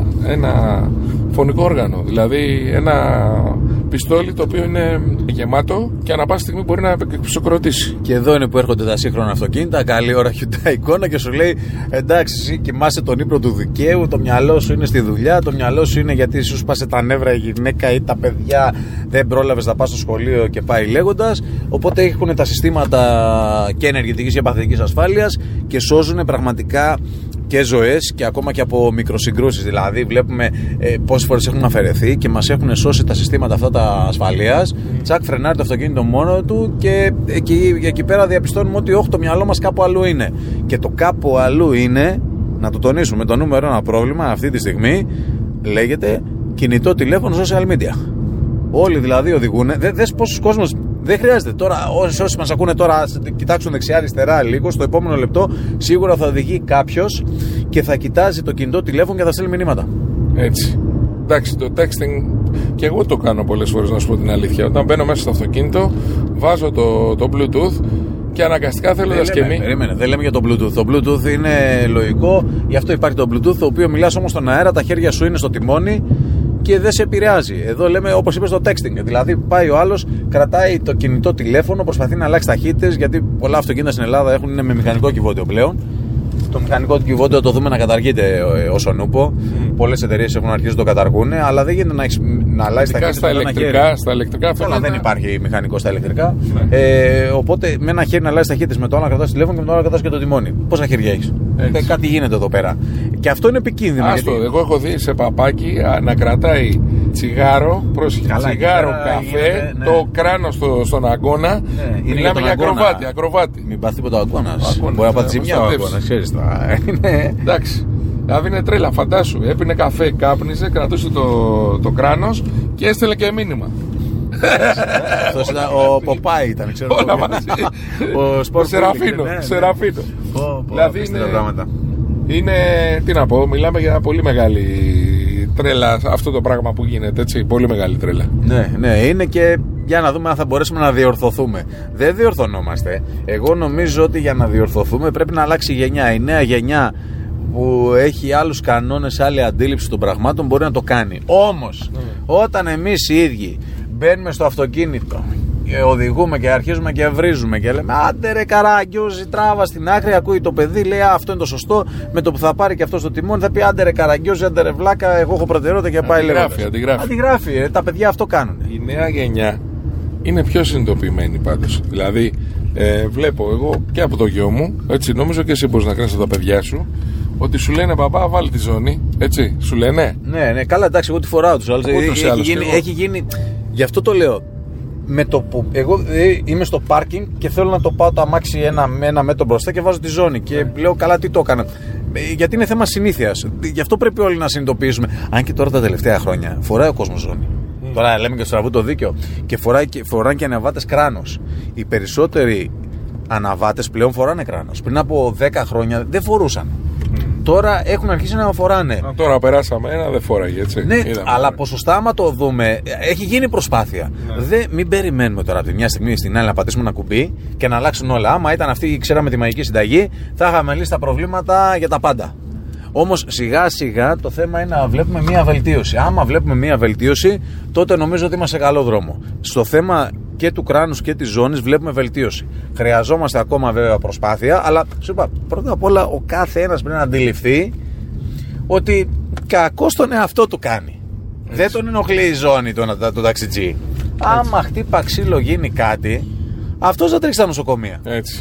ένα φωνικό όργανο, δηλαδή ένα πιστόλι το οποίο είναι γεμάτο και ανά πάση στιγμή μπορεί να επεξοκροτήσει. Και εδώ είναι που έρχονται τα σύγχρονα αυτοκίνητα, καλή ώρα Hyundai εικόνα και σου λέει εντάξει, εσύ κοιμάσαι τον ύπνο του δικαίου, το μυαλό σου είναι στη δουλειά, το μυαλό σου είναι γιατί σου σπάσε τα νεύρα η γυναίκα ή τα παιδιά, δεν πρόλαβες να πας στο σχολείο και πάει λέγοντας. Οπότε έχουν τα συστήματα και ενεργητικής και παθητικής ασφάλειας και σώζουν πραγματικά και ζωές και ακόμα και από μικροσυγκρούσεις. Δηλαδή βλέπουμε πόσες φορές έχουν αφαιρεθεί και μας έχουν σώσει τα συστήματα αυτά τα ασφαλείας. Τσακ, φρενάρει το αυτοκίνητο μόνο του και εκεί πέρα διαπιστώνουμε ότι όχι, το μυαλό μας κάπου αλλού είναι. Και το κάπου αλλού είναι, να το τονίσουμε, το νούμερο ένα πρόβλημα αυτή τη στιγμή λέγεται κινητό τηλέφωνο social media. Όλοι δηλαδή οδηγούν. Δες πόσους κόσμος. Δεν χρειάζεται τώρα, όσοι μας ακούνε τώρα, κοιτάξουν δεξιά-αριστερά λίγο. Στο επόμενο λεπτό σίγουρα θα οδηγεί κάποιος και θα κοιτάζει το κινητό τηλέφωνο και θα στέλνει μηνύματα. Έτσι. Εντάξει, το texting και εγώ το κάνω πολλές φορές, να σου πω την αλήθεια. Όταν μπαίνω μέσα στο αυτοκίνητο, βάζω το Bluetooth και αναγκαστικά θέλοντας και μη. Περίμενε, δεν λέμε για το Bluetooth. Το Bluetooth είναι λογικό, γι' αυτό υπάρχει το Bluetooth, το οποίο μιλάς όμως στον αέρα, τα χέρια σου είναι στο τιμόνι και δεν σε επηρεάζει. Εδώ λέμε, όπως είπες, το texting. Δηλαδή, πάει ο άλλος, κρατάει το κινητό τηλέφωνο, προσπαθεί να αλλάξει ταχύτητες, γιατί πολλά αυτοκίνητα στην Ελλάδα είναι με μηχανικό κυβότιο πλέον. Το μηχανικό του κυβότιο το δούμε να καταργείται ως ο νούπο. πολλές εταιρείες έχουν αρχίσει να το καταργούν, αλλά δεν γίνεται να αλλάζει ταχύτητα με ένα χέρι. Στα ηλεκτρικά Όλα δεν υπάρχει μηχανικό στα ηλεκτρικά. Οπότε με ένα χέρι να αλλάζει ταχύτητα, με το άλλο να κρατάς τηλέφωνο και με το άλλο να κρατάς και το τιμόνι. Πόσα χέρια έχεις? Κάτι γίνεται εδώ πέρα. Και αυτό είναι επικίνδυνο. Εγώ έχω δει σε παπάκι να κρατάει τσιγάρο, τσιγάρο, καφέ, ναι. Το κράνος στον αγκώνα. Ναι, μιλάμε για ακροβάτη. Μην πάθει τίποτα ο αγκώνας. Μπορεί να πάθει ζημιά ο αγκώνας, ξέρεις τώρα. Εντάξει. Δηλαδή είναι τρέλα, φαντάσου. Έπινε καφέ, κάπνιζε, κρατούσε το κράνος και έστελε και μήνυμα. Αυτός ήταν ο Ποπάι, ήταν, ξέρω. Όλα μαζί. Ο Σεραφίνο. Δηλαδή είναι, τι να πω, μιλάμε για πολύ μεγάλη τρέλα αυτό το πράγμα που γίνεται, έτσι, πολύ μεγάλη τρέλα. Ναι, είναι και για να δούμε αν θα μπορέσουμε να διορθωθούμε. Δεν διορθωνόμαστε. Εγώ νομίζω ότι για να διορθωθούμε πρέπει να αλλάξει η γενιά. Η νέα γενιά που έχει άλλους κανόνες, άλλη αντίληψη των πραγμάτων μπορεί να το κάνει. Όμως, όταν εμείς οι ίδιοι μπαίνουμε στο αυτοκίνητο και οδηγούμε και αρχίζουμε και βρίζουμε και λέμε άντε ρε καραγκιόζη, τράβα στην άκρη, ακούει το παιδί, λέει αυτό είναι το σωστό, με το που θα πάρει και αυτό στο τιμόνι θα πει άντε ρε καραγκιόζη, άντε ρε βλάκα, εγώ έχω προτεραιότητα και πάει λέγοντας. Αντιγράφει, τα παιδιά αυτό κάνουν. Η νέα γενιά είναι πιο συνειδητοποιημένη πάντως. Δηλαδή βλέπω εγώ και από το γιο μου, έτσι, νομίζω και εσύ μπορείς να κάνεις τα παιδιά σου, ότι σου λένε παπά, βάλει τη ζώνη. Έτσι, σου λένε. Ναι, καλά, εντάξει, εγώ τη φοράω τους άλλους. Έχει γίνει. Γι' αυτό το λέω. Με το που εγώ είμαι στο πάρκινγκ και θέλω να το πάω το αμάξι ένα μέτρο μπροστά και βάζω τη ζώνη. Και λέω, καλά, τι το έκανα. Γιατί είναι θέμα συνήθειας. Γι' αυτό πρέπει όλοι να συνειδητοποιήσουμε. Αν και τώρα τα τελευταία χρόνια φοράει ο κόσμος ζώνη. Τώρα λέμε και στο στραβού το δίκαιο. Και φοράνε και αναβάτες κράνος. Οι περισσότεροι αναβάτες πλέον φοράνε κράνος. Πριν από 10 χρόνια δεν φορούσαν. Τώρα έχουν αρχίσει να φοράνε. Τώρα περάσαμε ένα, δεν φόραγε, έτσι. Ναι, αλλά ποσοστά, άμα το δούμε, έχει γίνει προσπάθεια. Μην περιμένουμε τώρα από τη μια στιγμή στην άλλη να πατήσουμε ένα κουμπί και να αλλάξουν όλα. Άμα ήταν αυτή, ξέραμε τη μαγική συνταγή, θα είχαμε λύσει τα προβλήματα για τα πάντα. Όμως σιγά σιγά το θέμα είναι να βλέπουμε μια βελτίωση. Άμα βλέπουμε μια βελτίωση, τότε νομίζω ότι είμαστε σε καλό δρόμο. Στο θέμα και του κράνους και της ζώνης βλέπουμε βελτίωση. Χρειαζόμαστε ακόμα βέβαια προσπάθεια, αλλά σου είπα, πρώτα απ' όλα ο κάθε ένας πρέπει να αντιληφθεί ότι κακός τον εαυτό του κάνει. Έτσι. Δεν τον ενοχλεί η ζώνη τον ταξιτζή. Άμα χτύπα ξύλο γίνει κάτι, αυτός θα τρέξει στα νοσοκομεία. Έτσι.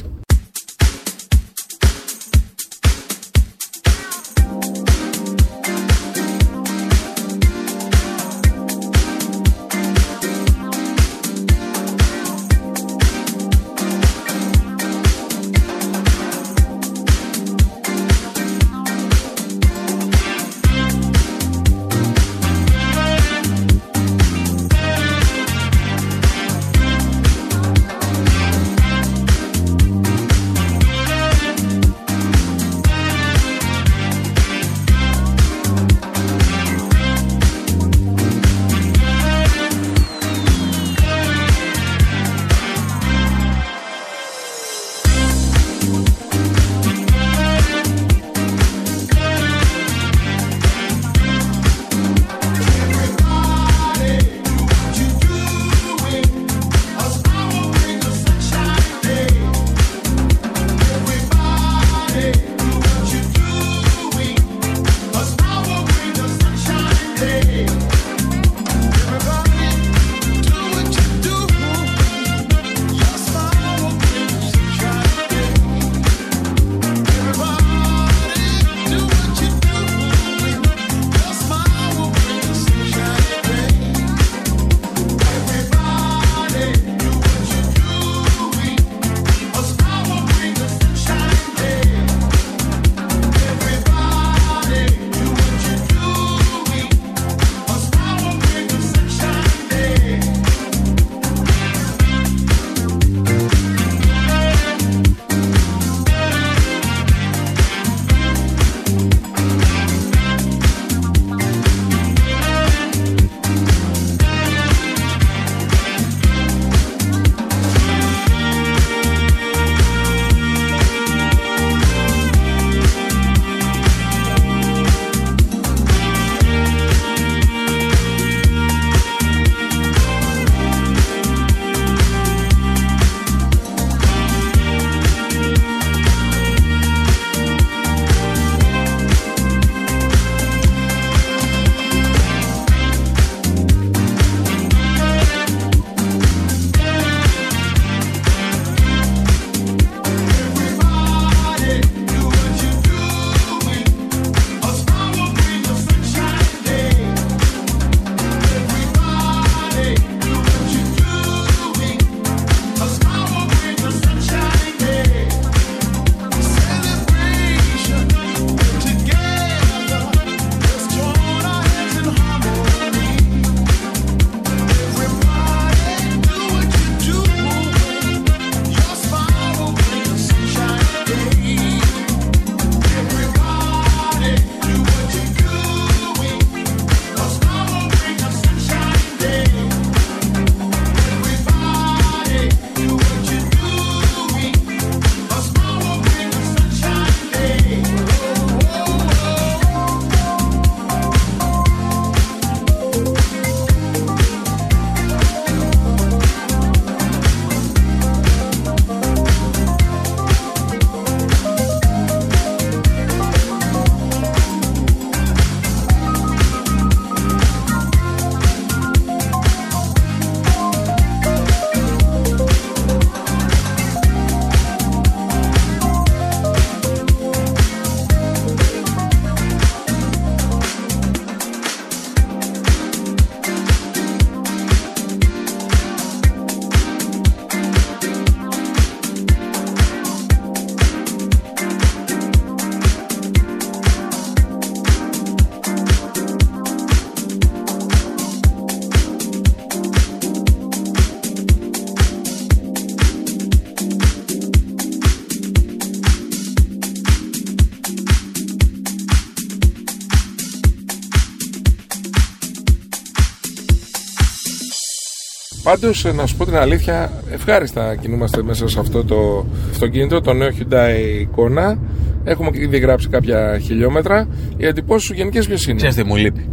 Πάντως, να σου πω την αλήθεια, ευχάριστα κινούμαστε μέσα σε αυτό το αυτοκίνητο, το νέο Hyundai Kona. Έχουμε ήδη γράψει κάποια χιλιόμετρα. Οι εντυπώσεις σου γενικές ποιες είναι? Ξέρεις τι μου λείπει?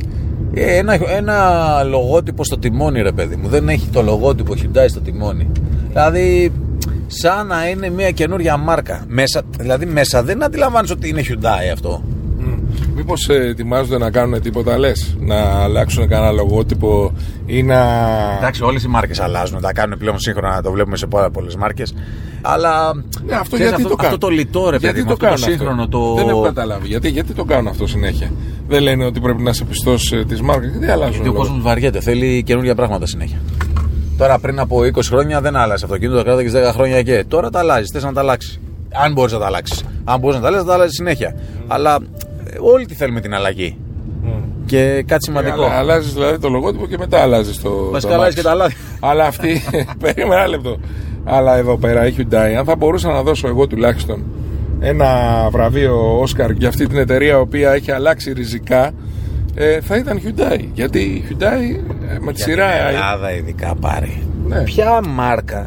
Ένα λογότυπο στο τιμόνι, ρε παιδί μου. Δεν έχει το λογότυπο Hyundai στο τιμόνι. Δηλαδή, σαν να είναι μια καινούρια μάρκα. Δηλαδή, μέσα δεν αντιλαμβάνεις ότι είναι Hyundai αυτό. Μήπως ετοιμάζονται να κάνουν τίποτα, λες? Να αλλάξουν κανένα λογότυπο ή να... Εντάξει, όλες οι μάρκες αλλάζουν. Τα κάνουν πλέον σύγχρονα, το βλέπουμε σε πολλές μάρκες. Αλλά ναι, αυτό γιατί το κάνουν? Αυτό το λιτό, ρε παιδί μου, αυτό το σύγχρονο. Δεν έχω καταλάβει. Γιατί το κάνουν αυτό συνέχεια? Δεν λένε ότι πρέπει να είσαι πιστός της μάρκας? Γιατί αλλάζουν? Γιατί ο κόσμος βαριέται, θέλει καινούργια πράγματα συνέχεια. Τώρα πριν από 20 χρόνια δεν άλλαζε αυτοκίνητο, το κράταγες 10 χρόνια και τώρα τα αλλάζει. Θες να τα αλλάξει. Αν μπορείς να τα αλλάξεις. Αν μπορείς να τα αλλάξεις, θα τα αλλάζεις συνέχεια. Αλλά όλοι τι θέλουμε την αλλαγή. Και κάτι σημαντικό. Αλλάζεις δηλαδή το λογότυπο και μετά αλλάζεις το. Βασικά αλλάζεις και τα λάθη. Αλλά αυτή. Περίμενα ένα λεπτό. Αλλά εδώ πέρα η Hyundai, αν θα μπορούσα να δώσω εγώ τουλάχιστον ένα βραβείο Oscar για αυτή την εταιρεία, η οποία έχει αλλάξει ριζικά, θα ήταν Hyundai. Γιατί η Hyundai με τη σειρά. Στην Ελλάδα ειδικά πάρει. Ναι. Ποια μάρκα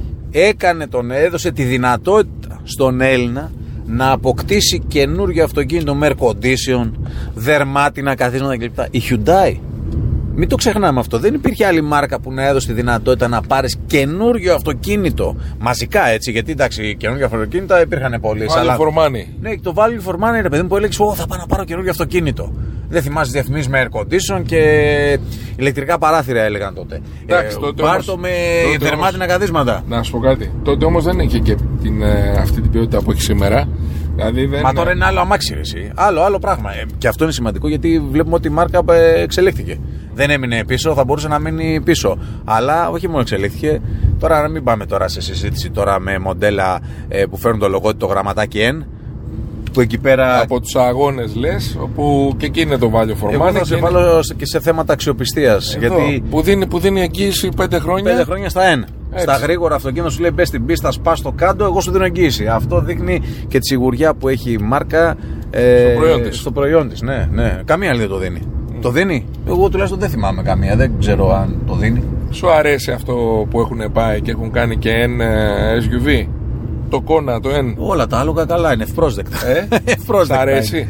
έδωσε τη δυνατότητα στον Έλληνα να αποκτήσει καινούργιο αυτοκίνητο με air condition, δερμάτινα καθίσματα κλπ? Η Hyundai. Μην το ξεχνάμε αυτό. Δεν υπήρχε άλλη μάρκα που να έδωσε τη δυνατότητα να πάρεις καινούργιο αυτοκίνητο μαζικά, έτσι. Γιατί εντάξει, καινούργια αυτοκίνητα υπήρχαν πολλοί. Value for money. Ναι, το value for money, ρε παιδί μου, που έλεγες, θα πάω να πάρω καινούργιο αυτοκίνητο. Δεν θυμάσαι διαφημίσεις με air condition και ηλεκτρικά παράθυρα έλεγαν τότε. Πάρτο με δερμάτινα καθίσματα. Να σου πω κάτι. Τότε όμως δεν είχε και αυτή την ποιότητα που έχει σήμερα. Δηλαδή Μα τώρα είναι άλλο αμάξι, εσύ. Άλλο πράγμα. Και αυτό είναι σημαντικό γιατί βλέπουμε ότι η μάρκα εξελίχθηκε. Δεν έμεινε πίσω, θα μπορούσε να μείνει πίσω. Αλλά όχι μόνο εξελίχθηκε. Τώρα να μην πάμε τώρα σε συζήτηση τώρα με μοντέλα που φέρνουν το λογότυπο, το γραμματάκι N. Που εκεί πέρα... Από τους αγώνες λες, όπου και εκεί είναι το value for money. Εγώ θα σε βάλω και σε θέματα αξιοπιστίας. Γιατί... Που δίνει εγγύηση 5 χρόνια. 5 χρόνια στα N. Έτσι. Στα γρήγορα αυτοκίνητα σου λέει μπες στην πίστα, σπάς στο κάτω, εγώ σου δίνω εγγύηση. Αυτό δείχνει και τη σιγουριά που έχει η μάρκα στο προϊόν της. Ναι. Καμία άλλη δεν το δίνει. Το δίνει? Εγώ τουλάχιστον δεν θυμάμαι καμία. Δεν ξέρω αν το δίνει. Σου αρέσει αυτό που έχουν πάει και έχουν κάνει και SUV? Το Kona, το N. Όλα τα άλογα καλά είναι, ευπρόσδεκτα. Σ' αρέσει?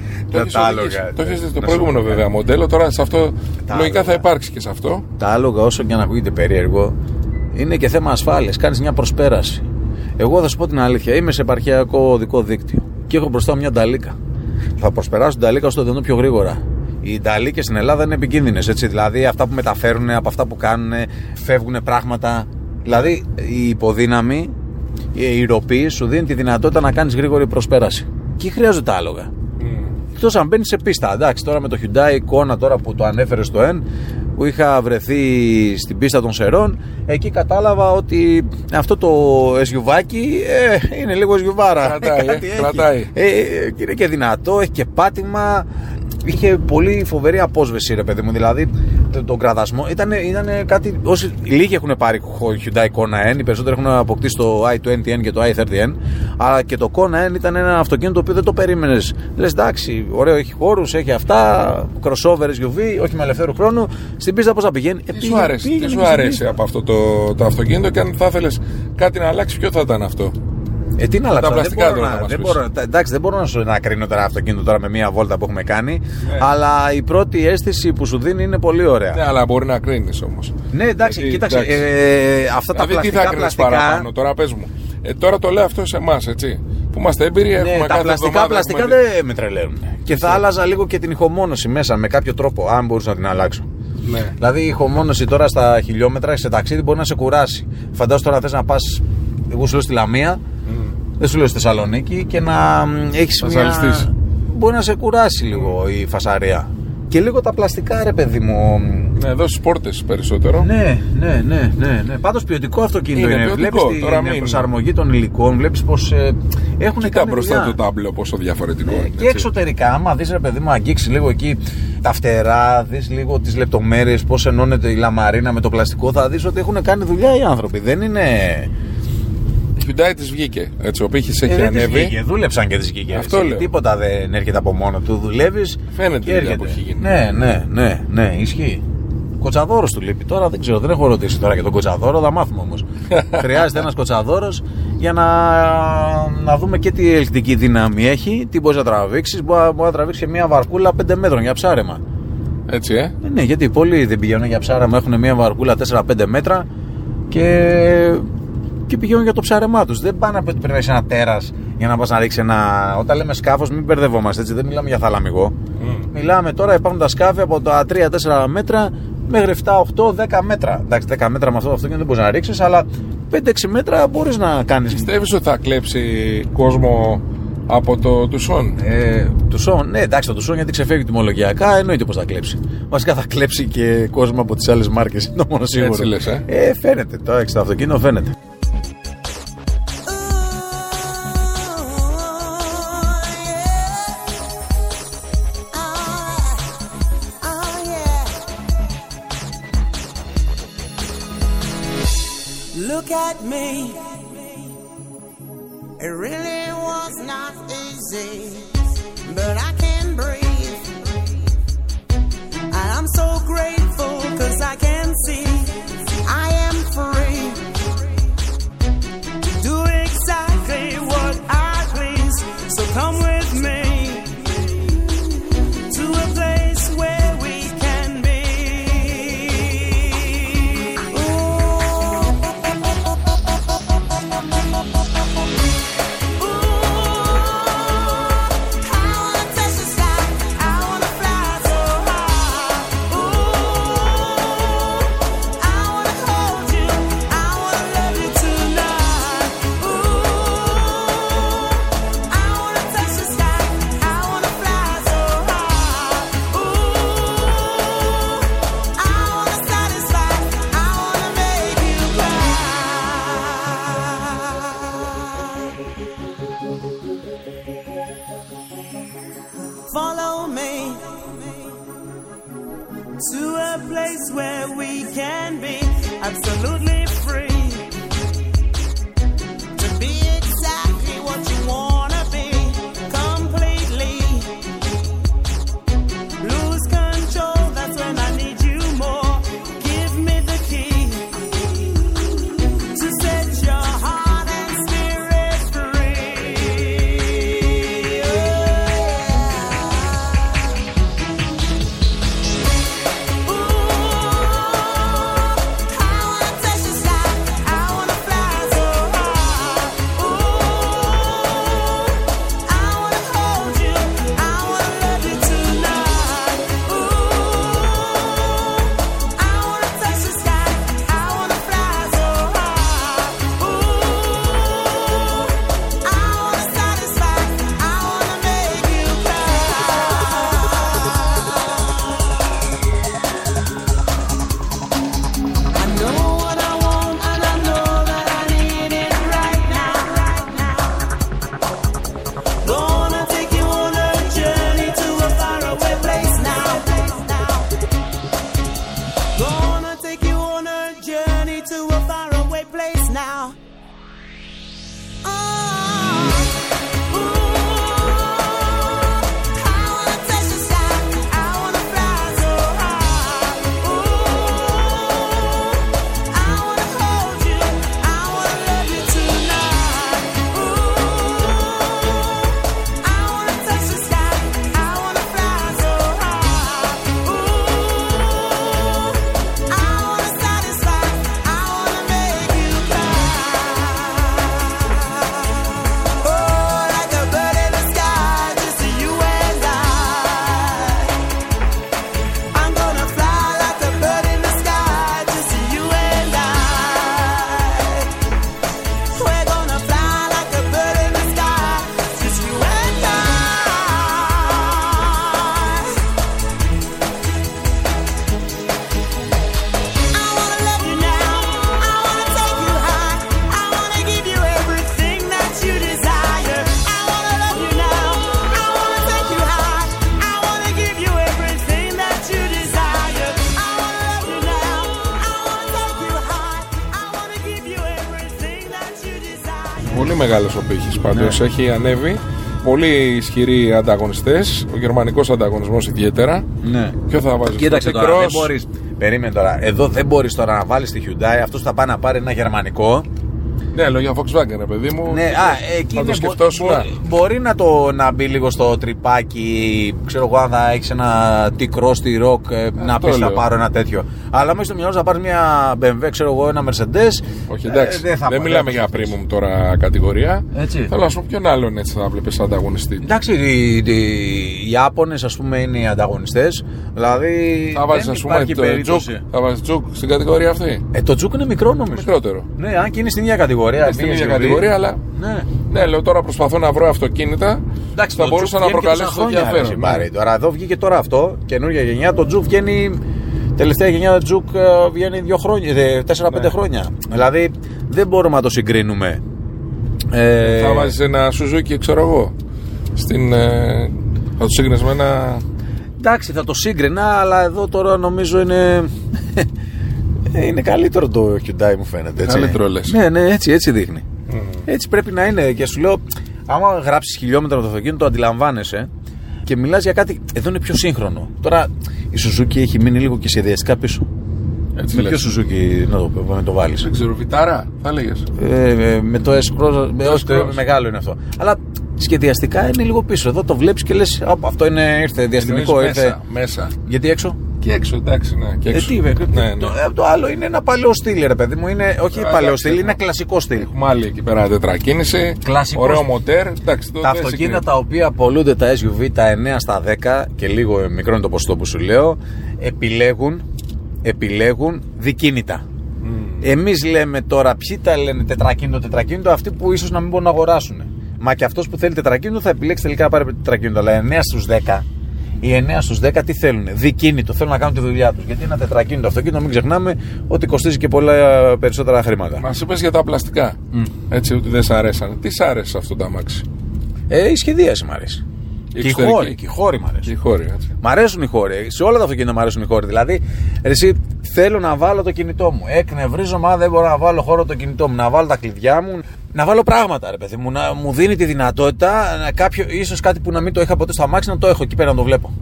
Το έχεις δει στο προηγούμενο βέβαια μοντέλο. Τώρα σε αυτό λογικά θα υπάρξει και σε αυτό. Τα άλογα, όσο και αν ακούγεται περίεργο, είναι και θέμα ασφάλειας. Κάνεις μια προσπέραση. Εγώ θα σου πω την αλήθεια, είμαι σε επαρχιακό οδικό δίκτυο και έχω μπροστά μια νταλίκα. Θα προσπεράσω την νταλίκα στο δυνατόν πιο γρήγορα. Οι νταλίκες στην Ελλάδα είναι επικίνδυνες, έτσι. Δηλαδή αυτά που μεταφέρουν, από αυτά που κάνουν, φεύγουν πράγματα. Δηλαδή η υποδύναμη, η ροπή σου δίνει τη δυνατότητα να κάνεις γρήγορη προσπέραση. Και χρειάζονται τα άλογα. Εκτός αν μπαίνεις σε πίστα. Εντάξει, τώρα με το Hyundai Kona, τώρα που το ανέφερε στο N, που είχα βρεθεί στην πίστα των Σερών, εκεί κατάλαβα ότι αυτό το SUV-άκι είναι λίγο SUV-άρα. Κρατάει. Είναι και δυνατό, έχει και πάτημα. Είχε πολύ φοβερή απόσβεση, ρε παιδί μου. Δηλαδή τον κραδασμό ήταν κάτι. Όσοι λίγοι έχουν πάρει Hyundai Kona N, οι περισσότεροι έχουν αποκτήσει το i20N και το i30N. Αλλά και το Kona N ήταν ένα αυτοκίνητο το οποίο δεν το περίμενες. Λες εντάξει, ωραίο, έχει χώρους, έχει αυτά, crossover SUV, όχι με ελευθέρου χρόνου. Στην πίστα πώς θα πηγαίνει? Τι σου αρέσει από αυτό το αυτοκίνητο, και αν θα ήθελες κάτι να αλλάξει, ποιο θα ήταν αυτό? Τι να αλλάξω? Τα πλαστικά δεν μπορώ να κρίνω τώρα αυτοκίνητο τώρα με μία βόλτα που έχουμε κάνει. Αλλά η πρώτη αίσθηση που σου δίνει είναι πολύ ωραία. Ναι, αλλά μπορεί να κρίνεις όμως. Ναι, εντάξει, κοίταξε. Αυτά τα πλαστικά. Τι θα κρίνεις παραπάνω, τώρα πες μου. Τώρα το λέω αυτό σε εμάς, έτσι. Που είμαστε έμπειροι, έχουμε τα πλαστικά δεν με τρελαίνουν. Και θα άλλαζα λίγο και την ηχομόνωση μέσα με κάποιο τρόπο, αν μπορούσα να την αλλάξω. Ναι. Δηλαδή η ηχομόνωση τώρα στα χιλιόμετρα σε ταξίδι μπορεί να σε κουράσει. Φαντάζομαι τώρα θες να πας, εγώ σου λέω στη Λαμία. Δεν σου λέω στη Θεσσαλονίκη και να έχεις μια... Μπορεί να σε κουράσει λίγο η φασαρία. Και λίγο τα πλαστικά, ρε παιδί μου. Ναι, εδώ στις πόρτες περισσότερο. Ναι. Πάντως ποιοτικό αυτοκίνητο είναι. Βλέπεις την προσαρμογή των υλικών, βλέπεις πως έχουν κάνει μπροστά το τάμπλο πόσο διαφορετικό είναι. Και εξωτερικά, άμα δεις, ρε παιδί μου, αγγίξει λίγο εκεί τα φτερά, δεις λίγο τις λεπτομέρειες, πώς ενώνεται η λαμαρίνα με το πλαστικό, θα δεις ότι έχουν κάνει δουλειά οι άνθρωποι. Δεν είναι... Η Hyundai της βγήκε, έτσι, ο πύχης έχει ανέβει. Δούλεψαν και της βγήκε. Αυτό λέω. Τίποτα δεν έρχεται από μόνο του. Δουλεύεις. Φαίνεται η δουλειά που έχει γίνει. Ναι, ισχύει. Κοτσαδόρος του λείπει. Τώρα δεν ξέρω, δεν έχω ρωτήσει τώρα για τον Κοτσαδόρο, θα μάθουμε όμως. Χρειάζεται ένας Κοτσαδόρος για να δούμε και τι ελκτική δύναμη έχει, τι μπορεί να τραβήξει. Μπορεί να τραβήξει μια βαρκούλα 5 μέτρων για ψάρεμα. Έτσι, Ναι, γιατί πολλοί δεν πηγαίνουν για ψάρεμα, έχουν μια βαρκούλα 4-5 μέτρα και πηγαίνουν για το ψάρεμά τους. Δεν πάνε να πρέπει ένα τέρας για να πας να ρίξει ένα. Όταν λέμε σκάφος, μην μπερδευόμαστε, έτσι, δεν μιλάμε για θαλαμιγό. Μιλάμε τώρα, υπάρχουν τα σκάφη από τα 3-4 μέτρα μέχρι 7-8-10 μέτρα. Εντάξει, 10 μέτρα με αυτό και δεν μπορείς να ρίξεις, αλλά 5-6 μέτρα μπορείς να κάνεις. Πιστεύεις ότι θα κλέψει κόσμο από το Τουσόν? Τουσόν, ναι, εντάξει, το Τουσόν γιατί ξεφεύγει τιμολογιακά, εννοείται πως θα κλέψει. Βασικά θα κλέψει και κόσμο από τις άλλες μάρκες, είναι το μόνο σίγουρο. Έτσι λες, φαίνεται, το έχεις το αυτοκίνητο, φαίνεται. Look at me. It really was not easy, but I can breathe. And I'm so grateful 'cause I can see I am free to do exactly what I please. So come with me to a place where we can be. Follow me to a place where we can be absolutely free to be exactly what you wanna be completely. Lose control, that's when I need you more. Give me the key to set your heart and spirit free. Πολύ μεγάλος ο πύχης πάντως, έχει ανέβει. Πολύ ισχυροί ανταγωνιστές, ο γερμανικός ανταγωνισμός ιδιαίτερα. Ναι. Ποιο θα βάζεις? Κοίταξε τώρα, δεν μπορείς Περίμενε τώρα. Εδώ δεν μπορείς τώρα να βάλεις τη Hyundai. Αυτός θα πάει να πάρει ένα γερμανικό. Ναι, λόγια Volkswagen, παιδί μου. Ναι, εκεί θα το σκεφτόσουν. Μπορεί να μπει λίγο στο τρυπάκι. Ξέρω εγώ, αν θα έχει ένα T-Cross, T-Rock, να πει θα πάρω ένα τέτοιο. Αλλά μέσα στο μυαλό να πάρει μια BMW, ξέρω εγώ, ένα Mercedes. Όχι, εντάξει. Δεν μιλάμε για premium τώρα κατηγορία. Έτσι. Θέλω να σου πω ποιον άλλον έτσι θα βλέπει ανταγωνιστή. Εντάξει, οι Ιάπωνες ας πούμε είναι οι ανταγωνιστές. Δηλαδή. Θα βάζει, ας πούμε, το Juke. Θα βάζει Juke στην κατηγορία αυτή. Το Juke είναι μικρό νομίζω. Μικρότερο. Ναι, αν και είναι στην ίδια κατηγορία. Στην ίδια κατηγορία, αλλά. Ναι, λέω τώρα προσπαθώ να βρω αυτοκίνητα. Εντάξει, θα μπορούσα να προκαλέσω το ενδιαφέρον. Τώρα εδώ βγήκε τώρα αυτό, καινούργια γενιά. Το Juke βγαίνει. Τελευταία γενιά το Juke βγαίνει 4-5 χρόνια. Δηλαδή δεν μπορούμε να το συγκρίνουμε. Θα βάζεις ένα Suzuki, ξέρω εγώ. Θα το σύγκρινες με ένα. Εντάξει, θα το σύγκρινα, αλλά εδώ τώρα νομίζω είναι. Είναι καλύτερο το Hyundai, μου φαίνεται. Έτσι. Καλύτερο λες. Ναι, έτσι δείχνει. Έτσι πρέπει να είναι. Και σου λέω, άμα γράψεις χιλιόμετρα με το αυτοκίνητο, το αντιλαμβάνεσαι και μιλάς για κάτι. Εδώ είναι πιο σύγχρονο. Τώρα η Suzuki έχει μείνει λίγο και σχεδιαστικά πίσω. Έτσι με λες. ποιο Suzuki να το βάλεις? Δεν ξέρω, Vitara θα λέγες. Με το S-Cross. Μεγάλο είναι αυτό. Αλλά σχεδιαστικά είναι λίγο πίσω. Εδώ το βλέπεις και λες, αυτό ήρθε διαστημικό. Μέσα. Γιατί έξω? Και έξω, εντάξει, ναι. Και έξω. Ναι. Το άλλο είναι ένα παλαιό στυλ, ρε παιδί μου. Όχι παλαιό στυλ, είναι κλασικό στυλ. Έχουμε άλλη εκεί πέρα τετρακίνηση. Κλασικό. Ωραίο μοτέρ. Εντάξει, τα αυτοκίνητα τα οποία απολούνται τα SUV, τα 9 στα 10, και λίγο μικρό είναι το ποσοστό που σου λέω, επιλέγουν δικίνητα. Εμείς λέμε τώρα, ποιοι τα λένε τετρακίνητο, αυτοί που ίσως να μην μπορούν να αγοράσουν. Μα και αυτός που θέλει τετρακίνητο θα επιλέξει τελικά να πάρει τετρακίνητο. Αλλά 9 στους 10. Οι 9 στους 10 τι θέλουν? Δικίνητο. Θέλουν να κάνουν τη δουλειά τους. Γιατί ένα τετρακίνητο αυτοκίνητο, μην ξεχνάμε ότι κοστίζει και πολλά περισσότερα χρήματα. Μας είπες για τα πλαστικά. Έτσι, ότι δεν σ' αρέσανε. Τι σ' άρεσε αυτό το αμάξι? Η σχεδίαση μ' αρέσει. Και οι χώροι μ' αρέσουν. Μ' αρέσουν οι χώροι. Σε όλα τα αυτοκίνητα μ' αρέσουν οι χώροι. Δηλαδή, εσύ θέλω να βάλω το κινητό μου. Εκνευρίζομαι αν δεν μπορώ να βάλω χώρο το κινητό μου. Να βάλω τα κλειδιά μου. Να βάλω πράγματα, ρε παιδί μου. Να μου δίνει τη δυνατότητα ίσως κάτι που να μην το είχα ποτέ στο αμάξι να το έχω εκεί πέρα να το βλέπω.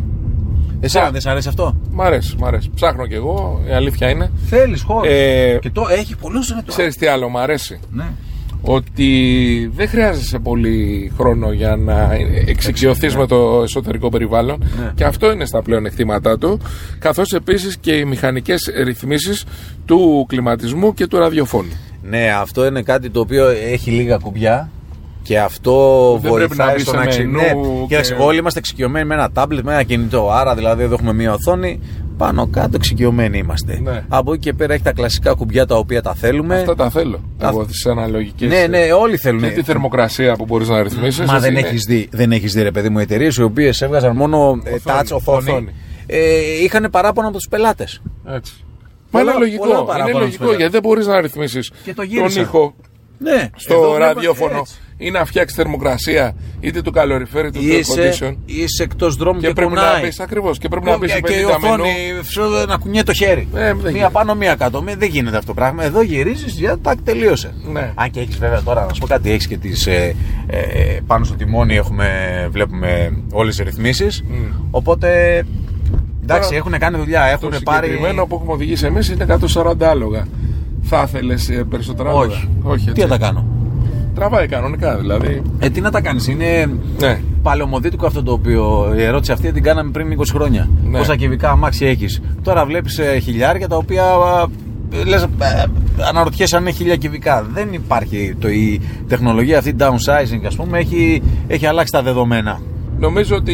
Εσένα δεν σ' αρέσει αυτό? Μ' αρέσει. Ψάχνω κι εγώ, η αλήθεια είναι. Θέλεις χώρο. Και το έχει πολλούς. Ξέρεις τι άλλο μ' αρέσει? Ναι. Ότι δεν χρειάζεσαι πολύ χρόνο για να εξοικειωθείς με το εσωτερικό περιβάλλον. Ναι. Και αυτό είναι στα πλεονεκτήματά του. Καθώς επίσης και οι μηχανικές ρυθμίσεις του κλιματισμού και του ραδιοφώνου. Ναι, αυτό είναι κάτι το οποίο έχει λίγα κουμπιά. Και αυτό δεν βοηθάει στο να Κοίταξε, όλοι είμαστε εξοικειωμένοι με ένα τάμπλετ, με ένα κινητό. Άρα δηλαδή εδώ έχουμε μία οθόνη. Πάνω κάτω εξοικειωμένοι είμαστε. Ναι. Από εκεί και πέρα έχει τα κλασικά κουμπιά τα οποία τα θέλουμε. Αυτά τα θέλω. Εγώ τις αναλογικές. Ναι, όλοι θέλουν. Και τη θερμοκρασία που μπορείς να ρυθμίσεις. Μα δεν έχεις δει, ρε παιδί μου, εταιρείες οι οποίες έβγαζαν μόνο touch οθόνη. Είχαν παράπονα από τους πελάτες. Έτσι. Μα είναι λογικό γιατί δεν μπορείς να ρυθμίσεις τον ήχο. Ναι, στο ραδιόφωνο ή να φτιάξει θερμοκρασία είτε του καλοριφέρ είτε του air condition. Είσαι εκτός δρόμου και πρέπει κουνάει. να πεις ακριβώς. Και πρέπει να πεις και η οθόνη να κουνιέται το χέρι. Μία πάνω, μία κάτω. Δεν γίνεται αυτό το πράγμα. Εδώ γυρίζεις, για τάκ, τελείωσε. Ναι. Αν και έχεις βέβαια τώρα, να σου πω κάτι, έχεις και τις. Πάνω στο τιμόνι βλέπουμε όλες τις ρυθμίσεις. Οπότε. Εντάξει, έχουν κάνει δουλειά. Έχουν το πάρει. Το συγκεκριμένο που έχουμε οδηγήσει εμείς είναι 140 άλογα. Θα ήθελες περισσότερα άλογα? Όχι. Τι θα τα κάνω? Τραβάει κανονικά δηλαδή. Τι να τα κάνεις, είναι παλαιομοδίτικο αυτό το οποίο. Η ερώτηση αυτή την κάναμε πριν 20 χρόνια. Ναι. Πόσα κυβικά αμάξια έχεις? Τώρα βλέπεις χιλιάρια τα οποία λες, αναρωτιέσαι αν είναι 1000 κυβικά. Δεν υπάρχει η τεχνολογία αυτή downsizing, ας πούμε, έχει αλλάξει τα δεδομένα. Νομίζω ότι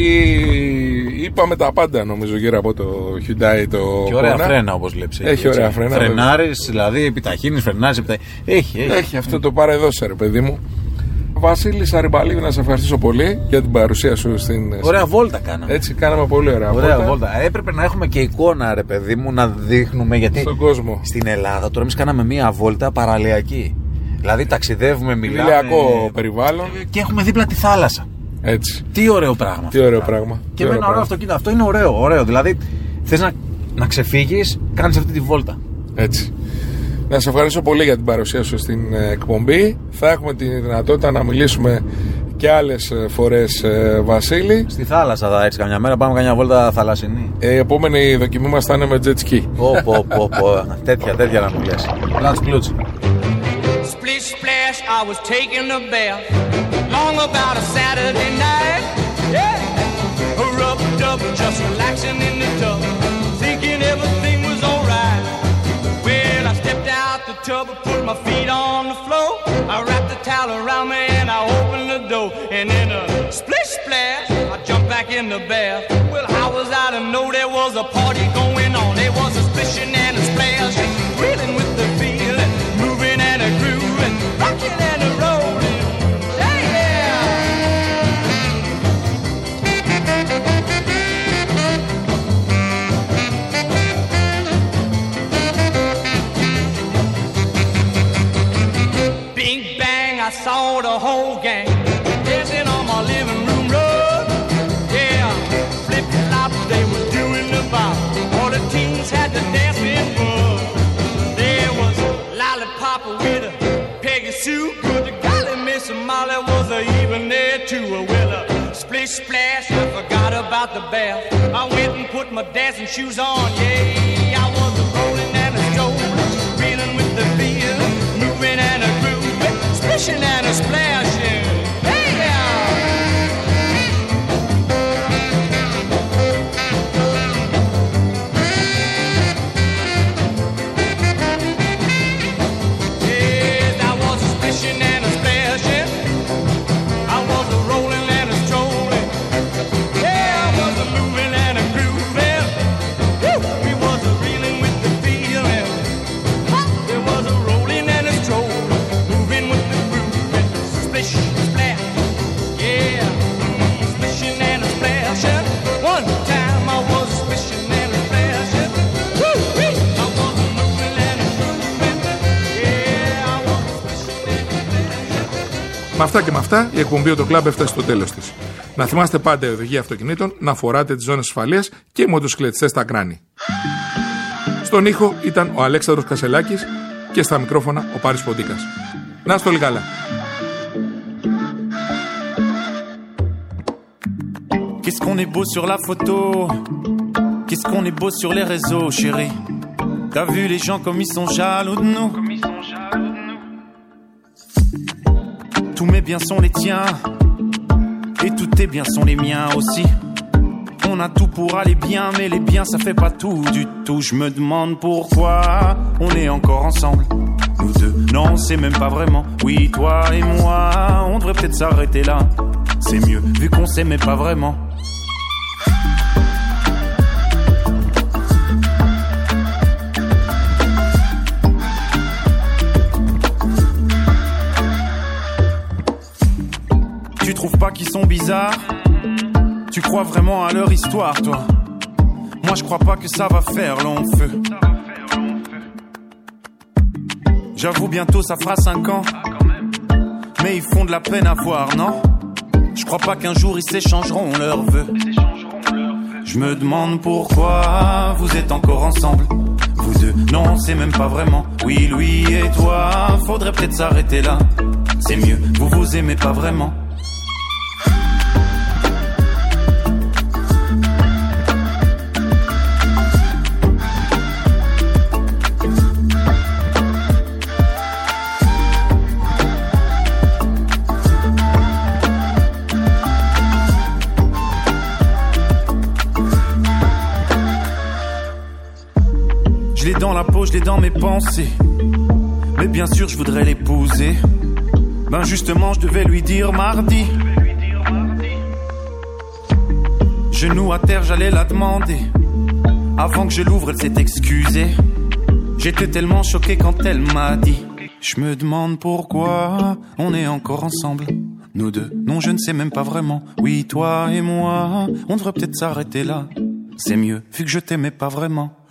είπαμε τα πάντα γύρω από το Hyundai το και ωραία φρένα, όπως βλέπεις. Έχει ωραία φρένα. Φρενάρεις, δηλαδή επιταχύνεις, φρενάρεις. Έχει αυτό το παρεδώσε, ρε παιδί μου. Βασίλη Σαριμπαλίδη, να σε ευχαριστήσω πολύ για την παρουσία σου στην. Ωραία βόλτα κάναμε. Έτσι, κάναμε πολύ ωραία βόλτα. Έπρεπε να έχουμε και εικόνα, ρε παιδί μου, να δείχνουμε γιατί. Στον κόσμο. Στην Ελλάδα τώρα εμείς κάναμε μία βόλτα παραλιακή. Δηλαδή ταξιδεύουμε, μιλάμε. Ηλιακό περιβάλλον. Και έχουμε δίπλα τη θάλασσα. Έτσι. Τι ωραίο πράγμα. Και με ένα ωραίο αυτοκίνητο. Αυτό είναι ωραίο. Δηλαδή θες να ξεφύγεις, κάνεις αυτή τη βόλτα. Έτσι. Να σε ευχαριστήσω πολύ για την παρουσία σου στην εκπομπή. Θα έχουμε τη δυνατότητα να μιλήσουμε και άλλες φορές, Βασίλη. Στη θάλασσα θα έτσι καμιά μέρα, πάμε καμιά βόλτα θαλασσινή. Η επόμενη δοκιμή μας θα είναι με jet ski. Τέτοια να μου λες. Κλούτς. Splish splash, I was taking a bath long about a Saturday night. Yeah, rubbed up, just relaxing in the tub, thinking everything was alright. Well, I stepped out the tub, put my feet on the floor. I wrapped the towel around me and I opened the door. And in a splish splash, I jumped back in the bath. Well, how was I to know there was a party going on? There was a splishing and a splash, reeling with the feeling, moving and a grooving, rocking and a rolling. Hey, yeah! Bing bang, I saw the whole gang dancing on my living room rug. Yeah, flip flop, they was doing the bop. All the teens had the dancing bug. There was Lollipop with a Peggy Sue. Good golly, Miss Molly was even there too. Well, splish splash, I forgot about the bath. I went and put my dancing shoes on. Yeah, I was a rolling and a strolling, reeling with the feel, moving and a grooving, splishing and a splashing. Hey, yeah! Yes, I was a splishing and a splashing. I was a rolling and a strolling. Yeah, I was a moving and a grooving. Woo! We was a reeling with the feeling. There was a rolling and a strolling, moving with the grooving. Splish, splash, yeah. Splishing and a splashing. One time I was a splishing and a splashing. Woo! I was a moving and a grooving. Yeah, I was a splishing and a splashing. Με αυτά και με αυτά, η εκπομπή «Το Κλαμπ» έφτασε στο τέλος της. Να θυμάστε πάντα η οδηγία αυτοκινήτων να φοράτε τις ζώνες ασφαλείας και οι μοτοσυκλετιστές στα κράνη. Στον ήχο ήταν ο Αλέξανδρος Κασελάκης και στα μικρόφωνα ο Πάρης Ποντίκας. Να είστε όλοι καλά. Qu'est-ce qu'on est beau sur la photo, qu'est-ce qu'on est beau sur les réseaux, chérie. T'as vu les gens comme ils sont jaloux de nous. Tous mes biens sont les tiens, et tous tes biens sont les miens aussi. On a tout pour aller bien, mais les biens ça fait pas tout du tout. Je me demande pourquoi on est encore ensemble, nous deux. Non, c'est même pas vraiment. Oui, toi et moi, on devrait peut-être s'arrêter là. C'est mieux, vu qu'on s'aimait pas vraiment. Tu trouves pas qu'ils sont bizarres? Tu crois vraiment à leur histoire, toi? Moi, je crois pas que ça va faire long feu. J'avoue, bientôt ça fera 5 ans. Mais ils font de la peine à voir, non? Je crois pas qu'un jour ils s'échangeront leurs vœux. Je me demande pourquoi vous êtes encore ensemble, vous deux. Non, c'est même pas vraiment. Oui, lui et toi, faudrait peut-être s'arrêter là. C'est mieux, vous vous aimez pas vraiment. Je l'ai dans la peau, je l'ai dans mes pensées. Mais bien sûr, je voudrais l'épouser. Ben justement, je devais lui dire mardi. Genou à terre, j'allais la demander. Avant que je l'ouvre, elle s'est excusée. J'étais tellement choqué quand elle m'a dit. Je me demande pourquoi on est encore ensemble, nous deux. Non, je ne sais même pas vraiment. Oui, toi et moi, on devrait peut-être s'arrêter là. C'est mieux, vu que je t'aimais pas vraiment.